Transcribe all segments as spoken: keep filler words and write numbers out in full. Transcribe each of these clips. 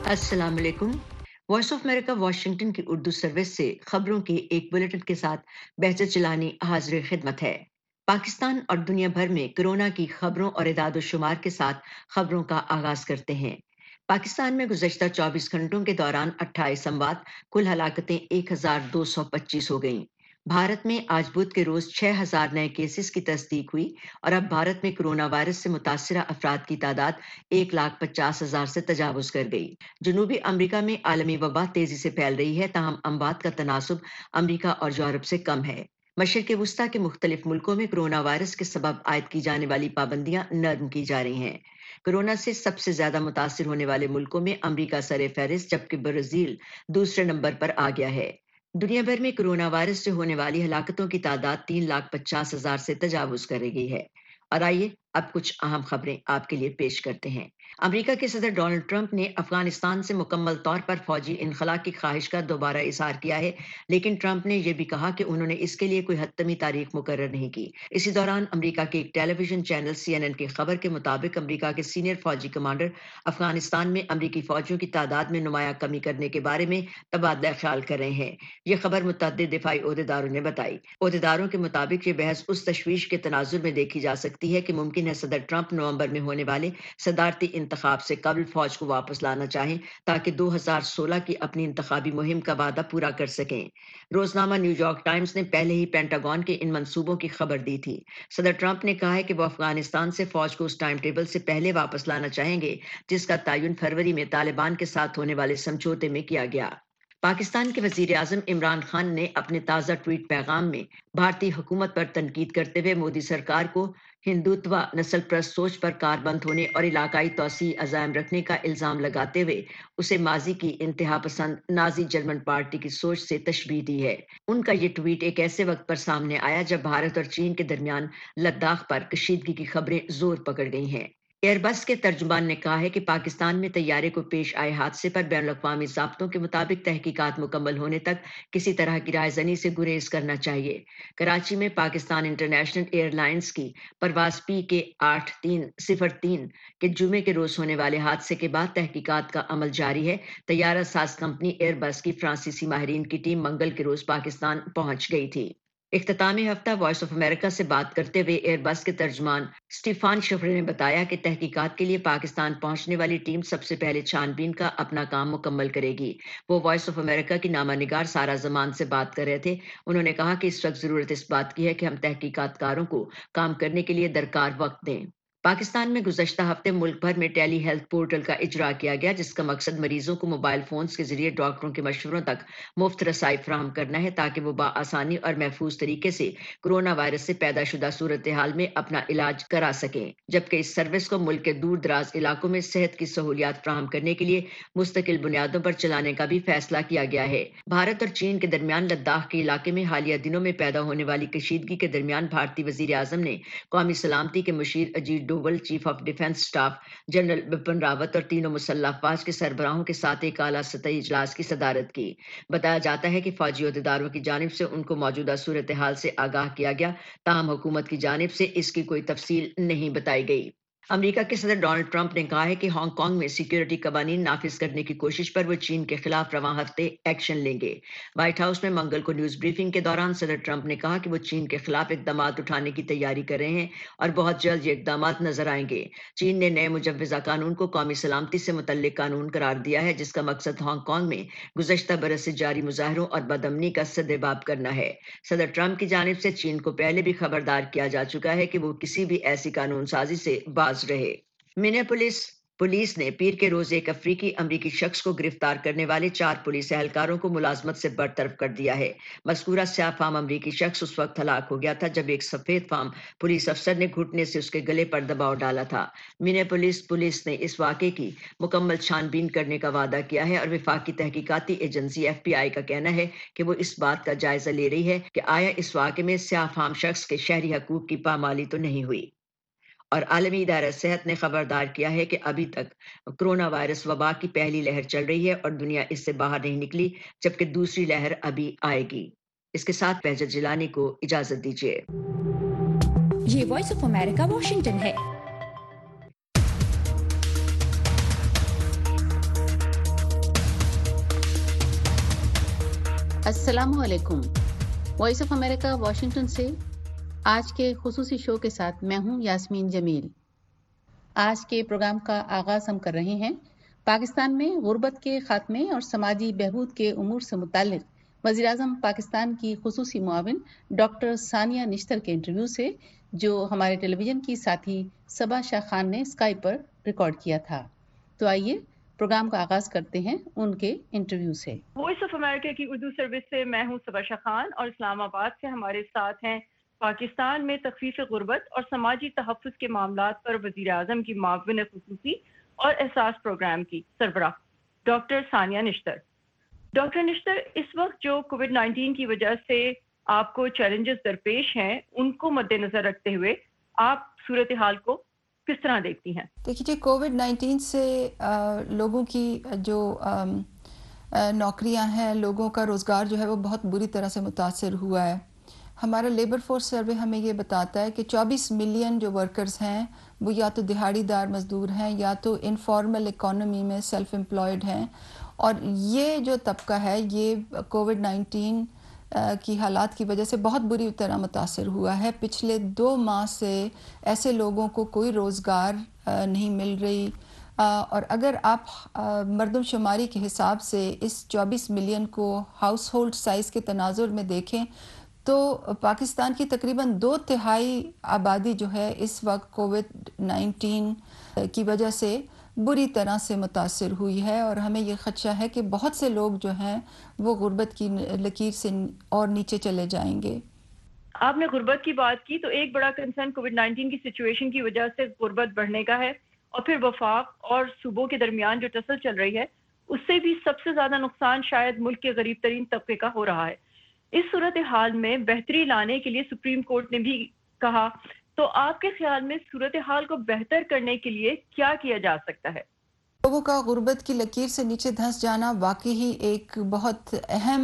अस्सलाम वालेकुम। Voice of America Washington की उर्दू सर्विस से खबरों के एक बुलेटिन के साथ बहजत जिलानी हाजिर खिदमत है। पाकिस्तान और दुनिया भर में कोरोना की खबरों और इदाद शुमार के साथ खबरों का आगाज करते हैं। पाकिस्तान में गुज़श्ता चौबीस घंटों के दौरान अट्ठाईस अमवात, कुल हलाकतें एक हजार दो सौ पच्चीस हो गईं। भारत में आज बुध के रोज छह हजार नए केसेस की तस्दीक हुई और अब भारत में कोरोना वायरस से मुतासरा अफराद की तादाद एक लाख पचास हजार से तजावुज कर गई। जनूबी अमरीका में आलमी वबा तेजी से फैल रही है, ताहम अमवात का तनासुब अमरीका और यूरोप से कम है। मशरिक़ वुस्ता के मुख्तलिफ मुल्कों में कोरोना वायरस के सबब आयद की जाने वाली पाबंदियां नरम की जा रही हैं। कोरोना से सबसे ज्यादा मुतासिर होने वाले मुल्कों में अमरीका सरे फहरिस्त, जबकि ब्राजील दूसरे नंबर पर आ गया है। दुनिया भर में कोरोना वायरस से होने वाली हलाकतों की तादाद तीन लाख पचास हजार से तजावुज कर गई है। और आइए अब कुछ अहम खबरें आपके लिए पेश करते हैं। अमेरिका के सदर डोनाल्ड ट्रंप ने अफगानिस्तान से मुकम्मल तौर पर फौजी इनखला की ख्वाहिश का दोबारा इजहार किया है, लेकिन ट्रंप ने यह भी कहा कि उन्होंने इसके लिए कोई हतमी तारीख मुकर्रर नहीं की। इसी दौरान अमेरिका के एक television channel C N N की खबर के मुताबिक अमेरिका के सीनियर फौजी कमांडर अफगानिस्तान में अमेरिकी फौजियों की तादाद में नुमाया कमी करने के बारे में तबादला ख्याल कर रहे हैं। यह खबर मुतअद्दिद दिफाई ओहदेदारों ने बताई। ओहदेदारों के मुताबिक ये बहस उस तशवीश के तनाजुर में देखी जा सकती है कि मुमकिन है सदर ट्रंप नवंबर में होने वाले सदारती इंतखाब से कबल फौज को वापस लाना चाहें, ताकि दो हजार सोलह की अपनी इंतखाबी मुहिम का वादा पूरा कर सकें। रोजनामा न्यूयॉर्क टाइम्स ने पहले ही पेंटागन के इन मंसूबों की खबर दी थी। सदर ट्रंप ने कहा है कि वो अफगानिस्तान से फौज को उस टाइम टेबल से पहले वापस लाना चाहेंगे जिसका तयन फरवरी में तालिबान के साथ होने वाले समझौते में किया गया। पाकिस्तान के वजीर आजम इमरान खान ने अपने ताज़ा ट्वीट पैगाम में भारतीय हुकूमत पर तनकीद करते हुए मोदी सरकार को हिंदुत्व, नस्ल प्रस्त सोच पर कारबंद होने और इलाकाई तोसी अज़ायम रखने का इल्ज़ाम लगाते हुए उसे माजी की इंतहा पसंद नाजी जर्मन पार्टी की सोच से तशबीह दी है। उनका ये ट्वीट एक ऐसे वक्त पर सामने आया जब भारत और चीन के दरमियान लद्दाख पर कशीदगी की खबरें जोर पकड़ गई हैं। एयरबस के तर्जुमान ने कहा है कि पाकिस्तान में तैयारे को पेश आए हादसे पर बैनुल अक़वामी ज़ाब्तों के मुताबिक तहकीकात मुकम्मल होने तक किसी तरह की रायज़नी से गुरेज करना चाहिए। कराची में पाकिस्तान इंटरनेशनल एयरलाइंस की परवाज पी के आठ तीन सिफर तीन के जुमे के रोज होने वाले हादसे के बाद तहकीकात का अमल जारी है। तैयारा साज कंपनी एयरबस की फ्रांसीसी माहिरीन की टीम मंगल के रोज पाकिस्तान पहुंच गई थी। इख्तितामी हफ्ता वॉइस ऑफ अमेरिका से बात करते हुए एयरबस के तर्जमान स्टीफान शफरे ने बताया कि तहकीकात के लिए पाकिस्तान पहुंचने वाली टीम सबसे पहले छानबीन का अपना काम मुकम्मल करेगी। वो वॉइस ऑफ अमेरिका की नामा निगार सारा जमान से बात कर रहे थे। उन्होंने कहा कि इस वक्त जरूरत इस बात की है कि हम तहकीकातकारों को काम करने के लिए दरकार वक्त दें। पाकिस्तान में गुज़श्ता हफ्ते मुल्क भर में टेली हेल्थ पोर्टल का इजरा किया गया, जिसका मकसद मरीजों को मोबाइल फोन्स के जरिए डॉक्टरों के मशवरों तक मुफ्त रसाई फराहम करना है, ताकि वो बाआसानी और महफूज तरीके से कोरोना वायरस से पैदाशुदा सूरत हाल में अपना इलाज करा सकें। जबकि इस सर्विस को मुल्क के दूर दराज इलाकों में सेहत की सहूलियात फराहम करने के लिए मुस्तकिल बुनियादों पर चलाने का भी फैसला किया गया है। भारत और चीन के दरमियान लद्दाख के इलाके में हालिया दिनों में पैदा होने वाली कशीदगी के दरमियान भारतीय वजीर आजम ने कौमी सलामती के मुशीर Ajit Doval, chief of defence staff general Bipin Rawat और तीनों मुसल्लह अफवाज के सरबराहों के साथ एक आला सतही इजलास की सदारत की। बताया जाता है कि फौजी अहदेदारों की जानिब से उनको मौजूदा सूरत हाल से आगाह किया गया, ताहम हुकूमत की जानिब से इसकी कोई तफसील नहीं बताई गई। अमेरिका के सदर डोनाल्ड ट्रंप ने कहा है कि हांगकांग में सिक्योरिटी कवानीन नाफिज करने की कोशिश पर वो चीन के खिलाफ रवां हफ्ते एक्शन लेंगे। व्हाइट हाउस में मंगल को न्यूज ब्रीफिंग के दौरान सदर ट्रंप ने कहा कि वो चीन के खिलाफ इकदाम उठाने की तैयारी कर रहे हैं और बहुत जल्द ये इकदाम नजर आएंगे। चीन ने नए मुजव्वजा कानून को कौमी सलामती से मुतल्लिक कानून करार दिया है, जिसका मकसद हांगकांग में गुज़श्ता बरस से जारी मुजाहरों और बदअमनी का सद्देबाब करना है। सदर ट्रंप की जानिब से चीन को पहले भी खबरदार किया जा चुका है कि वो किसी भी ऐसी कानून साजी से बाज रहे। मिनेपोलिस पुलिस ने पीर के रोज एक अफ्रीकी अमरीकी शख्स को गिरफ्तार करने वाले चार पुलिस एहलकारों को मुलाजमत से बरतरफ कर दिया है। मज़कूरा स्याह फाम अमरीकी शख्स उस वक्त हलाक हो गया था जब एक सफेद फाम पुलिस अफसर ने घुटने से उसके गले पर दबाव डाला था। मिनेपोलिस पुलिस ने इस वाक़े की मुकम्मल छानबीन करने का वादा किया है और वफाकी तहकीकाती एजेंसी एफ बी आई का कहना है कि वो इस बात का जायजा ले रही है कि आया इस वाक़े में स्याह फाम शख्स के शहरी हकूक की पामाली तो नहीं हुई। और आलमी इदारा सेहत ने खबरदार किया है कि अभी तक कोरोना वायरस वबा की पहली लहर चल रही है और दुनिया इससे बाहर नहीं निकली, जबकि दूसरी लहर अभी आएगी। इसके साथ बहजत जिलानी को इजाजत दीजिए। ये वॉइस ऑफ अमेरिका वाशिंगटन है। अस्सलाम वालेकुम। वॉइस ऑफ अमेरिका वाशिंगटन से आज के खुसूसी शो के साथ मैं हूं यास्मीन जमील। आज के प्रोग्राम का आगाज हम कर रहे हैं पाकिस्तान में गुर्बत के खात्मे और समाजी बहबूद के उमूर से मुतालिक वज़ीर-ए-आज़म पाकिस्तान की खुसूसी मुआविन डॉक्टर सानिया निश्तर के इंटरव्यू से, जो हमारे टेलीविजन की साथी सबा शाह खान ने स्काइप पर रिकॉर्ड किया था। तो आइए प्रोग्राम का आगाज करते हैं उनके इंटरव्यू से। वॉइस ऑफ अमेरिका की उर्दू सर्विस से मैं हूं सबा शाह खान और इस्लामाबाद से हमारे साथ हैं पाकिस्तान में तखफीफ गुर्बत और समाजी तहफ़्फ़ुज़ के मामलात पर वज़ीर आज़म की मुआविन खुसूसी और एहसास प्रोग्राम की सरबराह डॉक्टर सानिया निश्तर। डॉक्टर निश्तर, इस वक्त जो कोविड नाइन्टीन की वजह से आपको चैलेंजेस दरपेश हैं, उनको मद्देनजर रखते हुए आप सूरत हाल को किस तरह देखती हैं? देखिए, कोविड नाइन्टीन से आ, लोगों की जो नौकरियां हैं, लोगों का रोज़गार जो है वो बहुत बुरी तरह से मुतासर हुआ है। हमारा लेबर फोर्स सर्वे हमें ये बताता है कि चौबीस मिलियन जो वर्कर्स हैं वो या तो दिहाड़ीदार मज़दूर हैं या तो इनफॉर्मल इकोनॉमी में सेल्फ एम्प्लॉयड हैं, और ये जो तबका है ये कोविड नाइन्टीन की हालात की वजह से बहुत बुरी तरह मुतासर हुआ है। पिछले दो माह से ऐसे लोगों को कोई रोज़गार नहीं मिल रही, और अगर आप मरदमशुमारी के हिसाब से इस चौबीस मिलियन को हाउस होल्ड साइज़ के तनाजुर में देखें तो पाकिस्तान की तकरीबन दो तिहाई आबादी जो है इस वक्त कोविड नाइन्टीन की वजह से बुरी तरह से मुतासर हुई है, और हमें ये ख़दशा है कि बहुत से लोग जो हैं वो गुर्बत की लकीर से और नीचे चले जाएंगे। आपने गुर्बत की बात की, तो एक बड़ा कंसर्न कोविड नाइन्टीन की सिचुएशन की वजह से गुर्बत बढ़ने का है, और फिर वफाक और सूबों के दरमियान जो टसल चल रही है उससे भी सबसे ज़्यादा नुकसान शायद मुल्क के गरीब तरीन तबके का हो रहा है। इस सूरत हाल में बेहतरी लाने के लिए सुप्रीम कोर्ट ने भी कहा, तो आपके ख्याल में सूरत हाल को बेहतर करने के लिए क्या किया जा सकता है? लोगों का गुर्बत की लकीर से नीचे धंस जाना वाकई ही एक बहुत अहम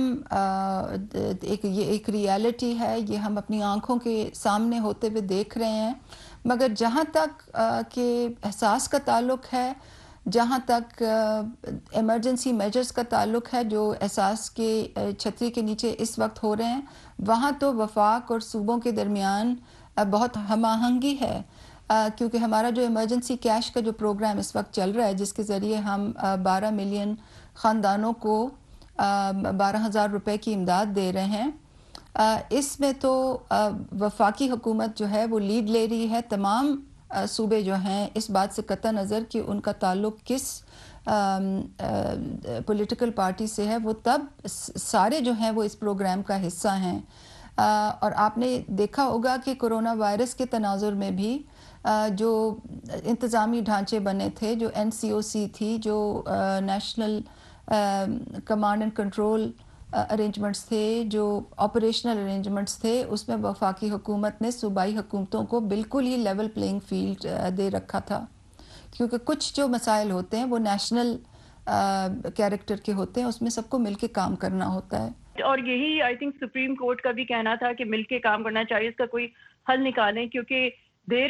एक ये एक रियलिटी है, ये हम अपनी आंखों के सामने होते हुए देख रहे हैं। मगर जहाँ तक के एहसास का ताल्लुक है, जहाँ तक इमरजेंसी मेजर्स का ताल्लुक है जो एहसास के छतरी के नीचे इस वक्त हो रहे हैं, वहाँ तो वफाक और सूबों के दरमियान बहुत हम आहंगी है, क्योंकि हमारा जो इमरजेंसी कैश का जो प्रोग्राम इस वक्त चल रहा है, जिसके ज़रिए हम बारह मिलियन ख़ानदानों को बारह हज़ार रुपये की इमदाद दे रहे हैं, इसमें तो वफाकी हुकूमत जो है वो लीड ले रही है। तमाम सूबे जो हैं इस बात से कतई नज़र कि उनका ताल्लुक़ किस पॉलिटिकल पार्टी से है, वो तब सारे जो हैं वो इस प्रोग्राम का हिस्सा हैं। और आपने देखा होगा कि कोरोना वायरस के तनाजुर में भी जो इंतज़ामी ढांचे बने थे, जो एन सी ओ सी थी, जो national command and control arrangements थे, जो ऑपरेशनल अरेंजमेंट्स थे, उसमें वफाकी हुकूमत ने सूबाई हुकूमतों को बिल्कुल ही लेवल प्लेइंग फील्ड दे रखा था, क्योंकि कुछ जो मसाइल होते हैं वो नेशनल कैरेक्टर के होते हैं, उसमें सबको मिलके काम करना होता है। और यही आई थिंक सुप्रीम कोर्ट का भी कहना था कि मिलके काम करना चाहिए, इसका कोई हल निकालें, क्योंकि there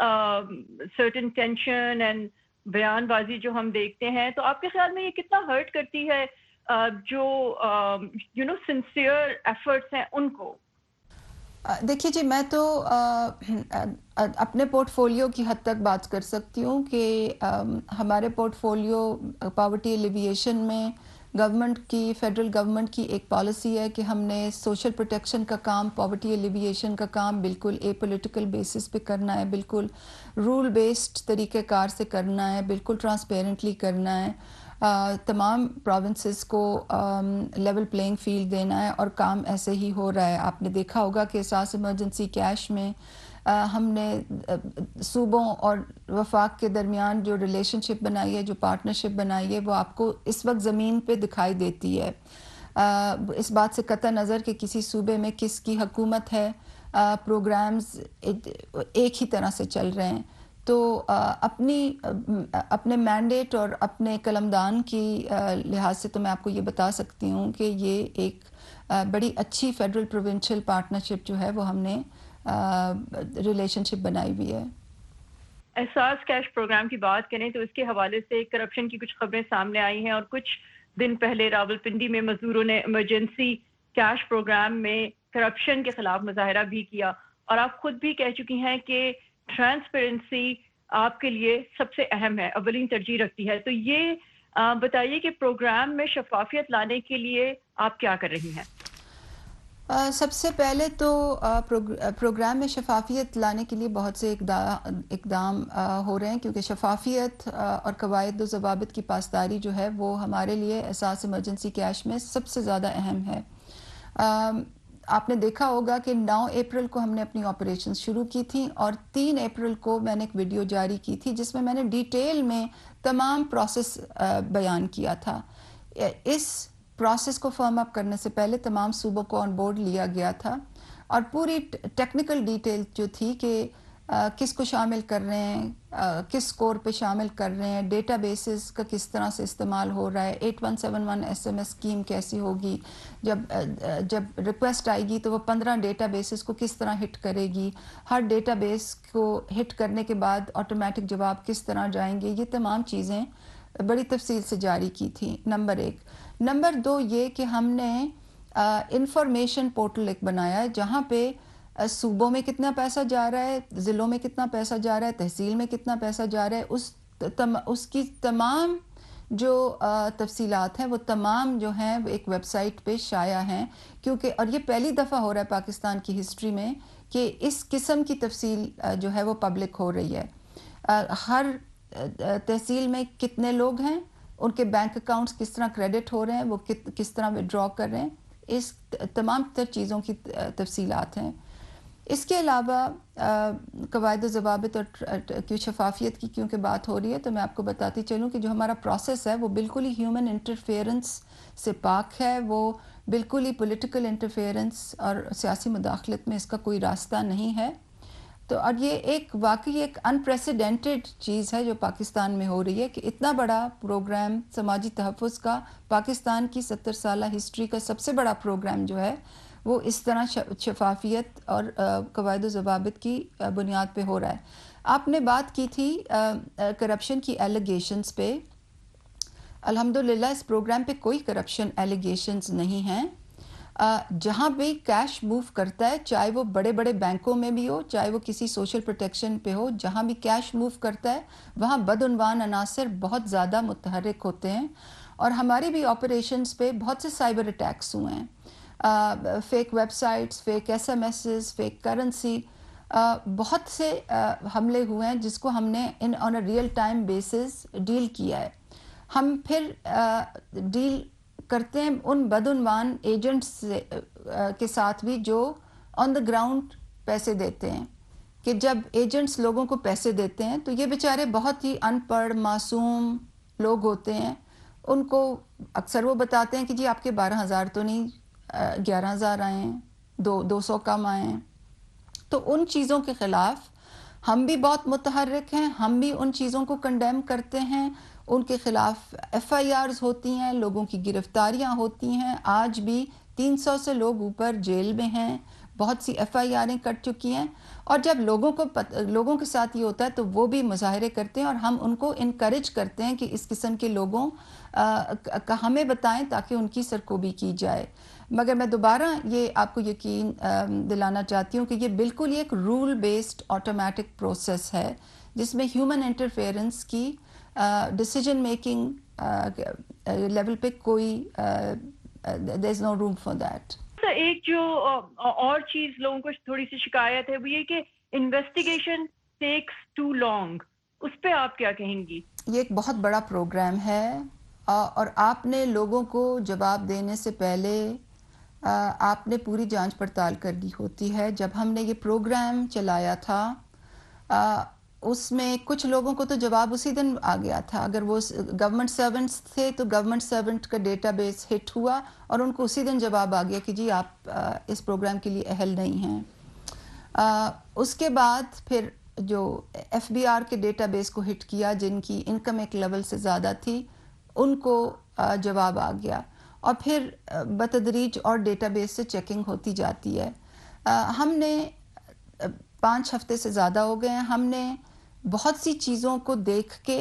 is certain tension and बयानबाजी जो हम देखते हैं। तो आपके ख्याल में ये कितना हर्ट करती है uh, जो यू नो सिंसियर एफर्ट्स हैं उनको? देखिए जी, मैं तो आ, अपने पोर्टफोलियो की हद तक बात कर सकती हूँ कि हमारे पोर्टफोलियो पॉवर्टी एलिविएशन में गवर्नमेंट की, फेडरल गवर्नमेंट की एक पॉलिसी है कि हमने सोशल प्रोटेक्शन का काम, पॉवर्टी एलिविएशन का काम बिल्कुल ए पॉलिटिकल बेसिस पे करना है, बिल्कुल रूल बेस्ड तरीक़ेकार से करना है, बिल्कुल ट्रांसपेरेंटली करना है, आ, तमाम प्रोविंसेस को लेवल प्लेइंग फील्ड देना है, और काम ऐसे ही हो रहा है। आपने देखा होगा कि एहसास इमरजेंसी कैश में आ, हमने सूबों और वफाक के दरमियान जो रिलेशनशिप बनाई है, जो पार्टनरशिप बनाई है, वो आपको इस वक्त ज़मीन पे दिखाई देती है। आ, इस बात से कतई नज़र कि किसी सूबे में किसकी हुकूमत है, आ, प्रोग्राम्स एक ही तरह से चल रहे हैं। तो आ, अपनी आ, अपने मैंडेट और अपने कलमदान की लिहाज से तो मैं आपको ये बता सकती हूँ कि ये एक आ, बड़ी अच्छी फेडरल प्रोविंशियल पार्टनरशिप जो है वो हमने रिलेशनशिप uh, बनाई हुई है। एहसास कैश प्रोग्राम की बात करें तो इसके हवाले से करप्शन की कुछ खबरें सामने आई हैं, और कुछ दिन पहले रावलपिंडी में मजदूरों ने इमरजेंसी کیش پروگرام میں کرپشن کے خلاف مظاہرہ بھی کیا، اور آپ خود بھی کہہ چکی ہیں کہ ٹرانسپیرنسی آپ کے لیے سب سے اہم ہے، اولین ترجیح رکھتی ہے. تو یہ بتائیے کہ پروگرام میں شفافیت لانے کے لیے آپ کیا کر رہی ہیں؟ سب سے پہلے تو پروگرام میں شفافیت لانے کے لیے بہت سے اقدام ہو رہے ہیں، کیونکہ شفافیت اور قواعد و ضوابط کی پاسداری جو ہے وہ ہمارے لیے اساس ایمرجنسی کیش میں سب سے زیادہ اہم ہے. آپ نے دیکھا ہوگا کہ نو اپریل کو ہم نے اپنی آپریشن شروع کی تھیں، اور تین اپریل کو میں نے ایک ویڈیو جاری کی تھی جس میں میں نے ڈیٹیل میں تمام پروسیس بیان کیا تھا. اس پروسیس کو فرم اپ کرنے سے پہلے تمام صوبوں کو آن بورڈ لیا گیا تھا، اور پوری ٹیکنیکل ڈیٹیل جو تھی کہ کس کو شامل کر رہے ہیں، کس اسکور پہ شامل کر رہے ہیں، ڈیٹا بیسز کا کس طرح سے استعمال ہو رہا ہے، eight one seven one S M S scheme کیسی ہوگی، جب جب ریکویسٹ آئے گی تو وہ پندرہ ڈیٹا بیسز کو کس طرح ہٹ کرے گی، ہر ڈیٹا بیس کو ہٹ کرنے کے بعد آٹومیٹک جواب کس طرح جائیں گے، یہ تمام چیزیں بڑی تفصیل سے جاری کی تھی. نمبر ایک. نمبر دو یہ کہ ہم نے انفارمیشن پورٹل ایک بنایا ہے جہاں پہ صوبوں میں کتنا پیسہ جا رہا ہے، ضلعوں میں کتنا پیسہ جا رہا ہے، تحصیل میں کتنا پیسہ جا رہا ہے، اس تم اس کی تمام جو تفصیلات ہیں وہ تمام جو ہیں وہ ایک ویب سائٹ پہ شائع ہیں. کیونکہ اور یہ پہلی دفعہ ہو رہا ہے پاکستان کی ہسٹری میں کہ اس قسم کی تفصیل جو ہے وہ پبلک ہو رہی ہے. ہر تحصیل میں کتنے لوگ ہیں، ان کے بینک اکاؤنٹس کس طرح کریڈٹ ہو رہے ہیں، وہ کس طرح ودرا کر رہے ہیں، اس تمام تر چیزوں کی تفصیلات ہیں. اس کے علاوہ قواعد و ضوابط اور کی شفافیت کی کیونکہ بات ہو رہی ہے تو میں آپ کو بتاتی چلوں کہ جو ہمارا پروسیس ہے وہ بالکل ہی ہیومن انٹرفیئرنس سے پاک ہے، وہ بالکل ہی پولیٹیکل انٹرفیئرنس اور سیاسی مداخلت میں اس کا کوئی راستہ نہیں ہے. تو اور یہ ایک واقعی ایک انپریسیڈنٹڈ چیز ہے جو پاکستان میں ہو رہی ہے کہ اتنا بڑا پروگرام سماجی تحفظ کا، پاکستان کی ستر سالہ ہسٹری کا سب سے بڑا پروگرام جو ہے وہ اس طرح شفافیت اور قواعد و ضوابط کی بنیاد پہ ہو رہا ہے. آپ نے بات کی تھی کرپشن کی ایلیگیشنز پہ. الحمدللہ اس پروگرام پہ کوئی کرپشن ایلیگیشنز نہیں ہیں. جہاں بھی کیش موو کرتا ہے، چاہے وہ بڑے بڑے بینکوں میں بھی ہو، چاہے وہ کسی سوشل پروٹیکشن پہ ہو، جہاں بھی کیش موو کرتا ہے وہاں بدعنوان عناصر بہت زیادہ متحرک ہوتے ہیں. اور ہماری بھی آپریشنز پہ بہت سے سائبر اٹیکس ہوئے ہیں، fake websites, fake S M Ses, fake currency, بہت سے حملے ہوئے ہیں جس کو ہم نے ان on a real time basis deal کیا ہے. ہم پھر ڈیل کرتے ہیں ان بدعنوان ایجنٹس کے ساتھ بھی جو آن دا گراؤنڈ پیسے دیتے ہیں، کہ جب ایجنٹس لوگوں کو پیسے دیتے ہیں تو یہ بیچارے بہت ہی ان پڑھ معصوم لوگ ہوتے ہیں. ان کو اکثر وہ بتاتے ہیں کہ جی آپ کے بارہ ہزار تو نہیں گیارہ ہزار آئے ہیں، دو دو سو کم آئے ہیں. تو ان چیزوں کے خلاف ہم بھی بہت متحرک ہیں، ہم بھی ان چیزوں کو کنڈیم کرتے ہیں. ان کے خلاف ایف آئی آرز ہوتی ہیں، لوگوں کی گرفتاریاں ہوتی ہیں. آج بھی تین سو سے لوگ اوپر جیل میں ہیں، بہت سی ایف آئی آریں کٹ چکی ہیں. اور جب لوگوں کو پت... لوگوں کے ساتھ یہ ہوتا ہے تو وہ بھی مظاہرے کرتے ہیں، اور ہم ان کو انکریج کرتے ہیں کہ اس قسم کے لوگوں کا ہمیں بتائیں تاکہ ان کی سرکوبی کی جائے. مگر میں دوبارہ یہ آپ کو یقین دلانا چاہتی ہوں کہ یہ بالکل ایک رول بیسڈ آٹومیٹک پروسیس ہے جس میں ہیومن انٹرفیئرنس کی ڈیسیجن میکنگ لیول پہ کوئی دیر از نو روم فار دیٹ. ایک جو اور چیز لوگوں کو تھوڑی سی شکایت ہے وہ یہ کہ انویسٹیگیشن ٹیکس ٹو لانگ، اس پہ آپ کیا کہیں گی؟ یہ ایک بہت بڑا پروگرام ہے اور آپ نے لوگوں کو جواب دینے سے پہلے آپ نے پوری جانچ پڑتال کرنی ہوتی ہے. جب ہم نے یہ پروگرام چلایا تھا اس میں کچھ لوگوں کو تو جواب اسی دن آ گیا تھا. اگر وہ گورنمنٹ سرونٹس تھے تو گورنمنٹ سرونٹ کا ڈیٹا بیس ہٹ ہوا اور ان کو اسی دن جواب آ گیا کہ جی آپ اس پروگرام کے لیے اہل نہیں ہیں. اس کے بعد پھر جو ایف بی آر کے ڈیٹا بیس کو ہٹ کیا جن کی انکم ایک لیول سے زیادہ تھی ان کو جواب آ گیا، اور پھر بتدریج اور ڈیٹا بیس سے چیکنگ ہوتی جاتی ہے. ہم نے پانچ ہفتے سے زیادہ ہو گئے ہیں، ہم نے بہت سی چیزوں کو دیکھ کے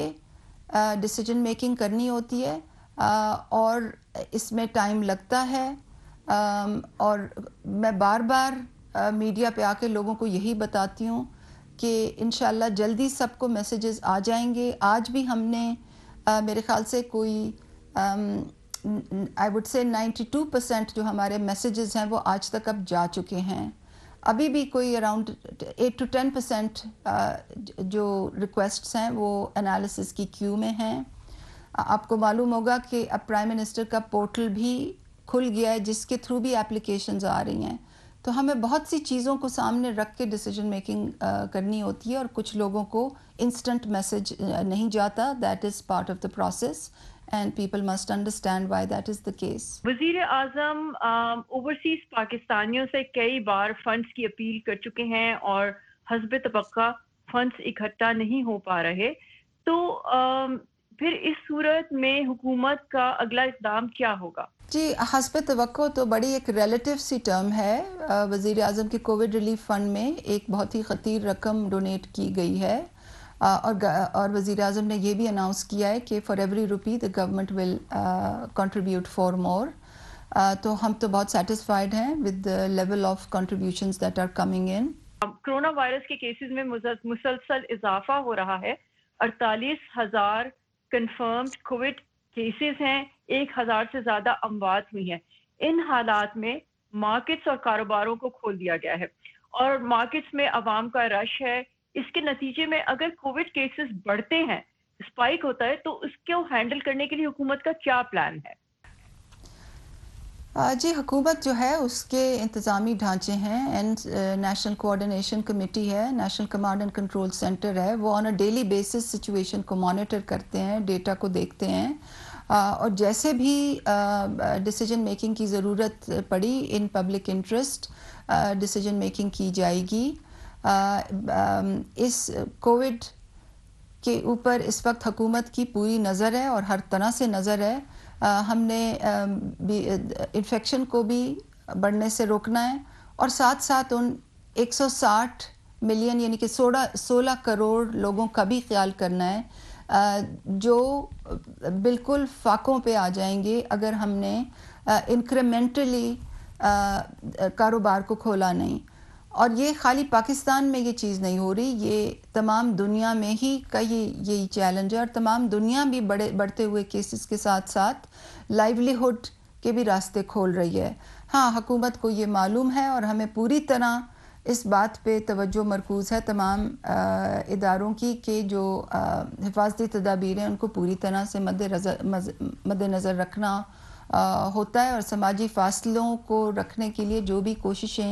ڈیسیجن میکنگ کرنی ہوتی ہے اور اس میں ٹائم لگتا ہے. اور میں بار بار میڈیا پہ آ کے لوگوں کو یہی بتاتی ہوں کہ انشاءاللہ جلدی سب کو میسیجز آ جائیں گے. آج بھی ہم نے میرے خیال سے کوئی I would say ninety two percent جو ہمارے میسیجز ہیں وہ آج تک اب جا چکے ہیں. ابھی بھی کوئی around eight to ten percent جو ریکویسٹس ہیں وہ انالیسس کی کیو میں ہیں. آپ کو معلوم ہوگا کہ اب پرائم منسٹر کا پورٹل بھی کھل گیا ہے جس کے تھرو بھی اپلیکیشنز آ رہی ہیں. تو ہمیں بہت سی چیزوں کو سامنے رکھ کے ڈیسیجن میکنگ کرنی ہوتی ہے اور کچھ لوگوں کو انسٹنٹ میسج نہیں جاتا. That is part of the process and people must understand why that is the case. وزیر اعظم اوورسیز پاکستانیوں سے کئی بار فنڈز کی اپیل کر چکے ہیں اور حسب توقع فنڈز اکٹھا نہیں ہو پا رہے. تو پھر اس صورت میں حکومت کا اگلا اقدام کیا ہوگا؟ جی حسب توقع تو بڑی ایک ریلیٹیو سی ٹرم ہے. وزیر اعظم کے کووڈ ریلیف فنڈ میں ایک بہت ہی خطیر رقم ڈونیٹ کی گئی ہے اور اور وزیر اعظم نے یہ بھی اناؤنس کیا ہے کہ for every rupee the government will contribute four more. تو ہم تو بہت سیٹسفائیڈ ہیں with the level of contributions that are coming in. Coronavirus کے کیسز میں مسلسل اضافہ ہو رہا ہے. اڑتالیس ہزار کنفرمڈ کووڈ کیسز ہیں, ایک ہزار سے زیادہ اموات ہوئی ہیں. ان حالات میں مارکیٹس اور کاروباروں کو کھول دیا گیا ہے اور مارکیٹس میں عوام کا رش ہے. اس کے نتیجے میں اگر کووڈ کیسز بڑھتے ہیں, اسپائک ہوتا ہے, تو اس کو ہینڈل کرنے کے لیے حکومت کا کیا پلان ہے؟ جی حکومت جو ہے اس کے انتظامی ڈھانچے ہیں اینڈ نیشنل کوآرڈینیشن کمیٹی ہے, national command and control centre ہے, وہ on a daily basis situation کو مانیٹر کرتے ہیں, ڈیٹا کو دیکھتے ہیں اور جیسے بھی ڈیسیجن میکنگ کی ضرورت پڑی in public interest decision making کی جائے گی. اس کووڈ کے اوپر اس وقت حکومت کی پوری نظر ہے اور ہر طرح سے نظر ہے. ہم نے انفیکشن کو بھی بڑھنے سے روکنا ہے اور ساتھ ساتھ ان ایک سو ساٹھ ملین یعنی کہ سولہ سولہ کروڑ لوگوں کا بھی خیال کرنا ہے جو بالکل فاقوں پہ آ جائیں گے اگر ہم نے انکریمنٹلی کاروبار کو کھولا نہیں. اور یہ خالی پاکستان میں یہ چیز نہیں ہو رہی, یہ تمام دنیا میں ہی کا یہ یہی چیلنج ہے اور تمام دنیا بھی بڑے بڑھتے ہوئے کیسز کے ساتھ ساتھ لائیولی ہوڈ کے بھی راستے کھول رہی ہے. ہاں حکومت کو یہ معلوم ہے اور ہمیں پوری طرح اس بات پہ توجہ مرکوز ہے تمام اداروں کی کہ جو حفاظتی تدابیر ہیں ان کو پوری طرح سے مد نظر مد نظر رکھنا ہوتا ہے اور سماجی فاصلوں کو رکھنے کے لیے جو بھی کوششیں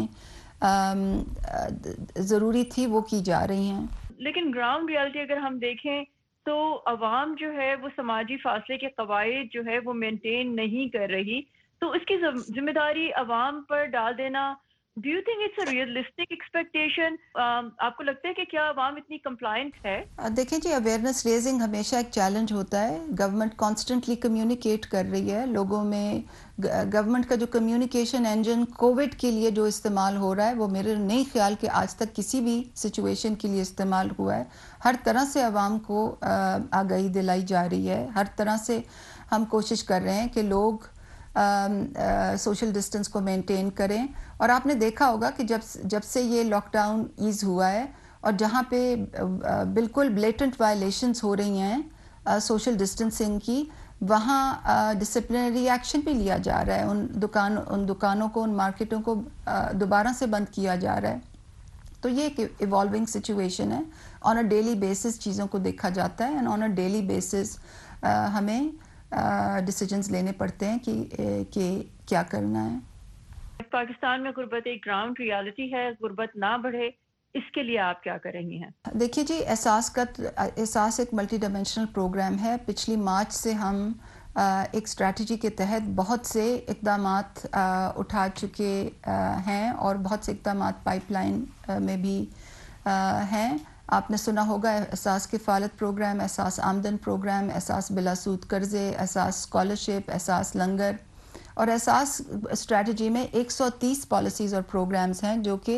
ضروری تھی وہ کی جا رہی ہیں. لیکن گراؤنڈ ریالٹی اگر ہم دیکھیں تو عوام جو ہے وہ سماجی فاصلے کے قواعد جو ہے وہ مینٹین نہیں کر رہی, تو اس کی ذمہ داری عوام پر ڈال دینا, do you think it's a realistic expectation? آپ کو لگتا ہے کہ کیا عوام اتنی کمپلائنٹ ہے؟ دیکھیں جی اویئرنیس ریزنگ ہمیشہ ایک چیلنج ہوتا ہے. گورنمنٹ کانسٹنٹلی کمیونیکیٹ کر رہی ہے لوگوں میں. گورنمنٹ کا جو کمیونیکیشن انجن کووڈ کے لیے جو استعمال ہو رہا ہے وہ میرے نہیں خیال کہ آج تک کسی بھی سچویشن کے لیے استعمال ہوا ہے. ہر طرح سے عوام کو آگاہی دلائی جا رہی ہے, ہر طرح سے ہم کوشش کر رہے ہیں کہ لوگ سوشل ڈسٹنس کو مینٹین کریں. اور آپ نے دیکھا ہوگا کہ جب جب سے یہ لاک ڈاؤن ایز ہوا ہے اور جہاں پہ بالکل بلیٹنٹ وائلیشنز ہو رہی ہیں سوشل ڈسٹنسنگ کی, وہاں ڈسپلنری ایکشن بھی لیا جا رہا ہے. ان دکان ان دکانوں کو ان مارکیٹوں کو دوبارہ سے بند کیا جا رہا ہے. تو یہ ایک ایوالونگ سچویشن ہے. آن اے ڈیلی بیسس چیزوں کو دیکھا جاتا ہے and on a daily basis ہمیں ڈیسیجنز لینے پڑتے ہیں کہ کہ کیا کرنا ہے. پاکستان میں غربت ایک گراؤنڈ ریالٹی ہے, غربت نہ بڑھے اس کے لیے آپ کیا کریں گے ہیں؟ دیکھیے جی احساس کا احساس ایک ملٹی ڈائمینشنل پروگرام ہے. پچھلی مارچ سے ہم ایک اسٹریٹجی کے تحت بہت سے اقدامات اٹھا چکے ہیں اور بہت سے اقدامات پائپ لائن میں بھی ہیں. آپ نے سنا ہوگا احساس کفالت پروگرام, احساس آمدن پروگرام, احساس بلا سود قرضے, احساس اسکالرشپ, احساس لنگر. اور احساس اسٹریٹجی میں ایک سو تیس پالیسیز اور پروگرامز ہیں جو کہ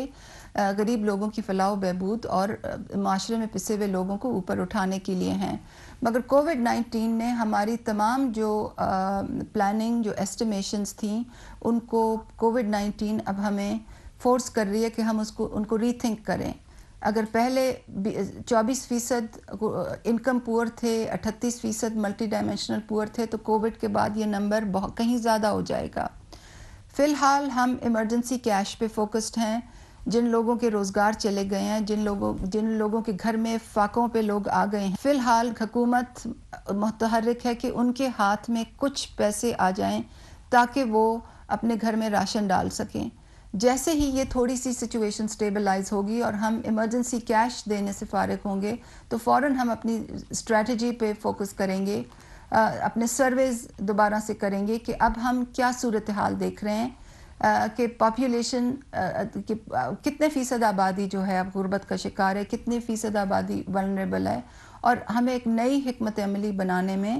غریب لوگوں کی فلاح و بہبود اور معاشرے میں پسے ہوئے لوگوں کو اوپر اٹھانے کے لیے ہیں. مگر کووڈ نائنٹین نے ہماری تمام جو پلاننگ جو ایسٹیمیشنز تھیں ان کو کووڈ نائنٹین اب ہمیں فورس کر رہی ہے کہ ہم اس کو ان کو ری تھنک کریں. اگر پہلے چوبیس فیصد انکم پور تھے، اٹھتیس فیصد ملٹی ڈائمینشنل پور تھے، تو کووڈ کے بعد یہ نمبر بہت کہیں زیادہ ہو جائے گا. فی الحال ہم ایمرجنسی کیش پہ فوکسڈ ہیں. جن لوگوں کے روزگار چلے گئے ہیں، جن لوگوں جن لوگوں کے گھر میں فاقوں پہ لوگ آ گئے ہیں، فی الحال حکومت متحرک ہے کہ ان کے ہاتھ میں کچھ پیسے آ جائیں تاکہ وہ اپنے گھر میں راشن ڈال سکیں. جیسے ہی یہ تھوڑی سی سچویشن سٹیبلائز ہوگی اور ہم ایمرجنسی کیش دینے سے فارغ ہوں گے تو فوراً ہم اپنی اسٹریٹجی پہ فوکس کریں گے، اپنے سرویز دوبارہ سے کریں گے کہ اب ہم کیا صورتحال دیکھ رہے ہیں کہ پاپولیشن کتنے فیصد آبادی جو ہے اب غربت کا شکار ہے، کتنے فیصد آبادی ولنریبل ہے، اور ہمیں ایک نئی حکمت عملی بنانے میں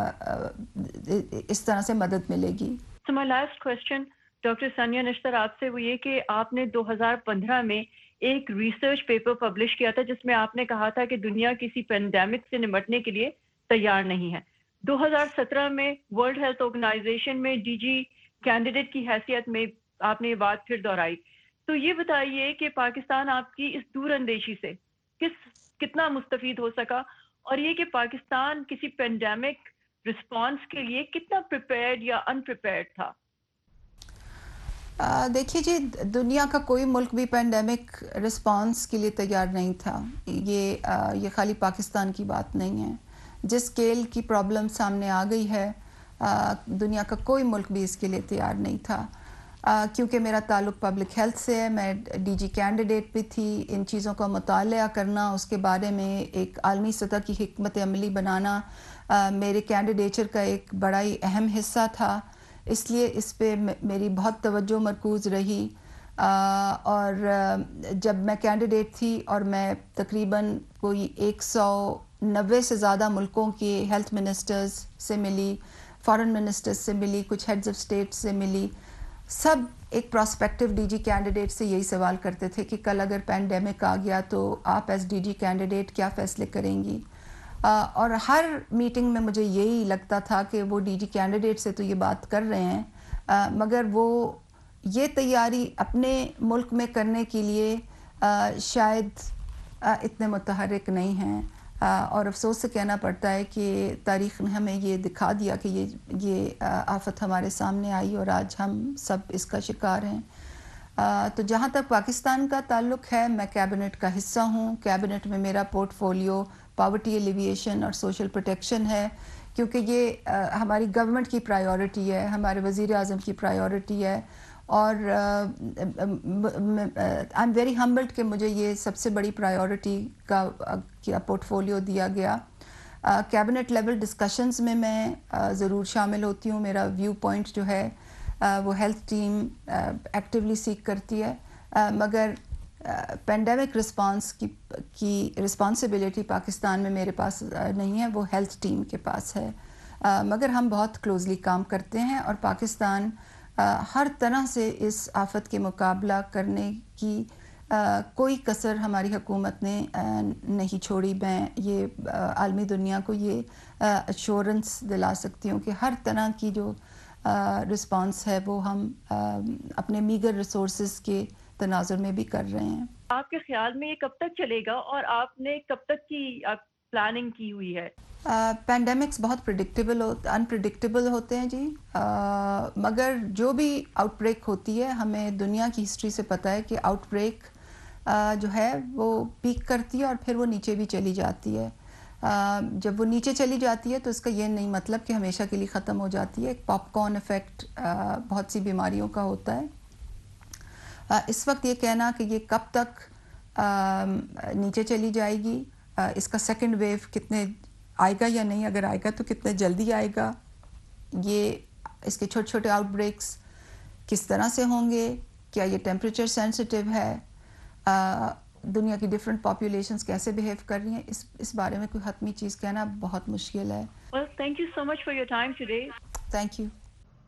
اس طرح سے مدد ملے گی. So my last question, doctor Sania Nishtar, آپ سے وہ یہ کہ آپ نے دو ہزار پندرہ میں ایک ریسرچ پیپر پبلش کیا تھا جس میں آپ نے کہا تھا کہ دنیا کسی پینڈیمک سے نمٹنے کے لیے تیار نہیں ہے. دو ہزار سترہ میں ورلڈ ہیلتھ آرگنائزیشن میں ڈی جی کینڈیڈیٹ کی حیثیت میں آپ نے یہ بات پھر دہرائی. تو یہ بتائیے کہ پاکستان آپ کی اس دور اندیشی سے کس کتنا مستفید ہو سکا، اور یہ کہ پاکستان کسی پینڈیمک رسپانس کے لیے کتنا پریپیئرڈ یا ان پریپیئرڈ تھا؟ دیکھیے جی، دنیا کا کوئی ملک بھی پینڈیمک رسپانس کے لیے تیار نہیں تھا. یہ یہ خالی پاکستان کی بات نہیں ہے. جس اسکیل کی پرابلم سامنے آ گئی ہے، دنیا کا کوئی ملک بھی اس کے لیے تیار نہیں تھا. کیونکہ میرا تعلق پبلک ہیلتھ سے ہے، میں ڈی جی کینڈیڈیٹ بھی تھی. ان چیزوں کا مطالعہ کرنا، اس کے بارے میں ایک عالمی سطح کی حکمت عملی بنانا میرے کینڈیڈیچر کا ایک بڑا ہی اہم حصہ تھا. اس لیے اس پہ میری بہت توجہ مرکوز رہی. اور جب میں کینڈیڈیٹ تھی اور میں تقریباً کوئی ایک سو نوے سے زیادہ ملکوں کے ہیلتھ منسٹرز سے ملی، فارن منسٹرز سے ملی، کچھ ہیڈز آف اسٹیٹ سے ملی، سب ایک پراسپیکٹو ڈی جی کینڈیڈیٹ سے یہی سوال کرتے تھے کہ کل اگر پینڈیمک آ گیا تو آپ ایز ڈی جی کینڈیڈیٹ کیا فیصلے کریں گی. اور ہر میٹنگ میں مجھے یہی لگتا تھا کہ وہ ڈی جی کینڈیڈیٹ سے تو یہ بات کر رہے ہیں مگر وہ یہ تیاری اپنے ملک میں کرنے کے لیے شاید اتنے متحرک نہیں ہیں. اور افسوس سے کہنا پڑتا ہے کہ تاریخ نے ہمیں یہ دکھا دیا کہ یہ یہ آفت ہمارے سامنے آئی اور آج ہم سب اس کا شکار ہیں. تو جہاں تک پاکستان کا تعلق ہے، میں کیبنٹ کا حصہ ہوں. کیبنٹ میں میرا پورٹ فولیو پاورٹی ایلیویشن اور سوشل پروٹیکشن ہے، کیونکہ یہ ہماری گورنمنٹ کی پرائیورٹی ہے، ہمارے وزیر اعظم کی پرائیورٹی ہے. اور آئی ایم ویری ہمبلڈ کہ مجھے یہ سب سے بڑی پرائیورٹی کا پورٹ فولیو دیا گیا. کیبنٹ لیول ڈسکشنز میں میں ضرور شامل ہوتی ہوں. میرا ویو پوائنٹ جو ہے وہ ہیلتھ ٹیم ایکٹیولی سیک کرتی ہے، مگر پینڈیمک رسپانس کی کی رسپانسبلٹی پاکستان میں میرے پاس نہیں ہے، وہ ہیلتھ ٹیم کے پاس ہے. مگر ہم بہت کلوزلی کام کرتے ہیں اور پاکستان ہر طرح سے اس آفت کے مقابلہ کرنے کی کوئی کسر ہماری حکومت نے نہیں چھوڑی. میں یہ عالمی دنیا کو یہ ایشورنس دلا سکتی ہوں کہ ہر طرح کی جو رسپانس ہے وہ ہم اپنے میگر ریسورسز کے تناظر میں بھی کر رہے ہیں. آپ کے خیال میں یہ کب تک چلے گا اور آپ نے کب تک کی پلاننگ کی ہوئی ہے؟ پینڈیمکس uh, بہت پریڈکٹیبل انپریڈکٹیبل ہوتے ہیں جی. uh, مگر جو بھی آؤٹ بریک ہوتی ہے، ہمیں دنیا کی ہسٹری سے پتہ ہے کہ آؤٹ بریک uh, جو ہے وہ پیک کرتی ہے اور پھر وہ نیچے بھی چلی جاتی ہے. uh, جب وہ نیچے چلی جاتی ہے تو اس کا یہ نہیں مطلب کہ ہمیشہ کے لیے ختم ہو جاتی ہے. ایک پاپ کارن افیکٹ uh, بہت سی بیماریوں کا ہوتا ہے. uh, اس وقت یہ کہنا کہ یہ کب تک uh, نیچے چلی جائے گی، uh, اس کا سیکنڈ ویو کتنے آئے گا یا نہیں، اگر آئے گا تو کتنے جلدی آئے گا، یہ اس کے چھوٹے چھوٹے آؤٹ بریکس کس طرح سے ہوں گے، کیا یہ ٹیمپریچر سینسٹیو ہے، دنیا کی ڈفرینٹ پاپولیشنز کیسے بیہیو کر رہی ہیں، اس اس بارے میں کوئی حتمی چیز کہنا بہت مشکل ہے. Well, thank you so much for your time today. Thank you.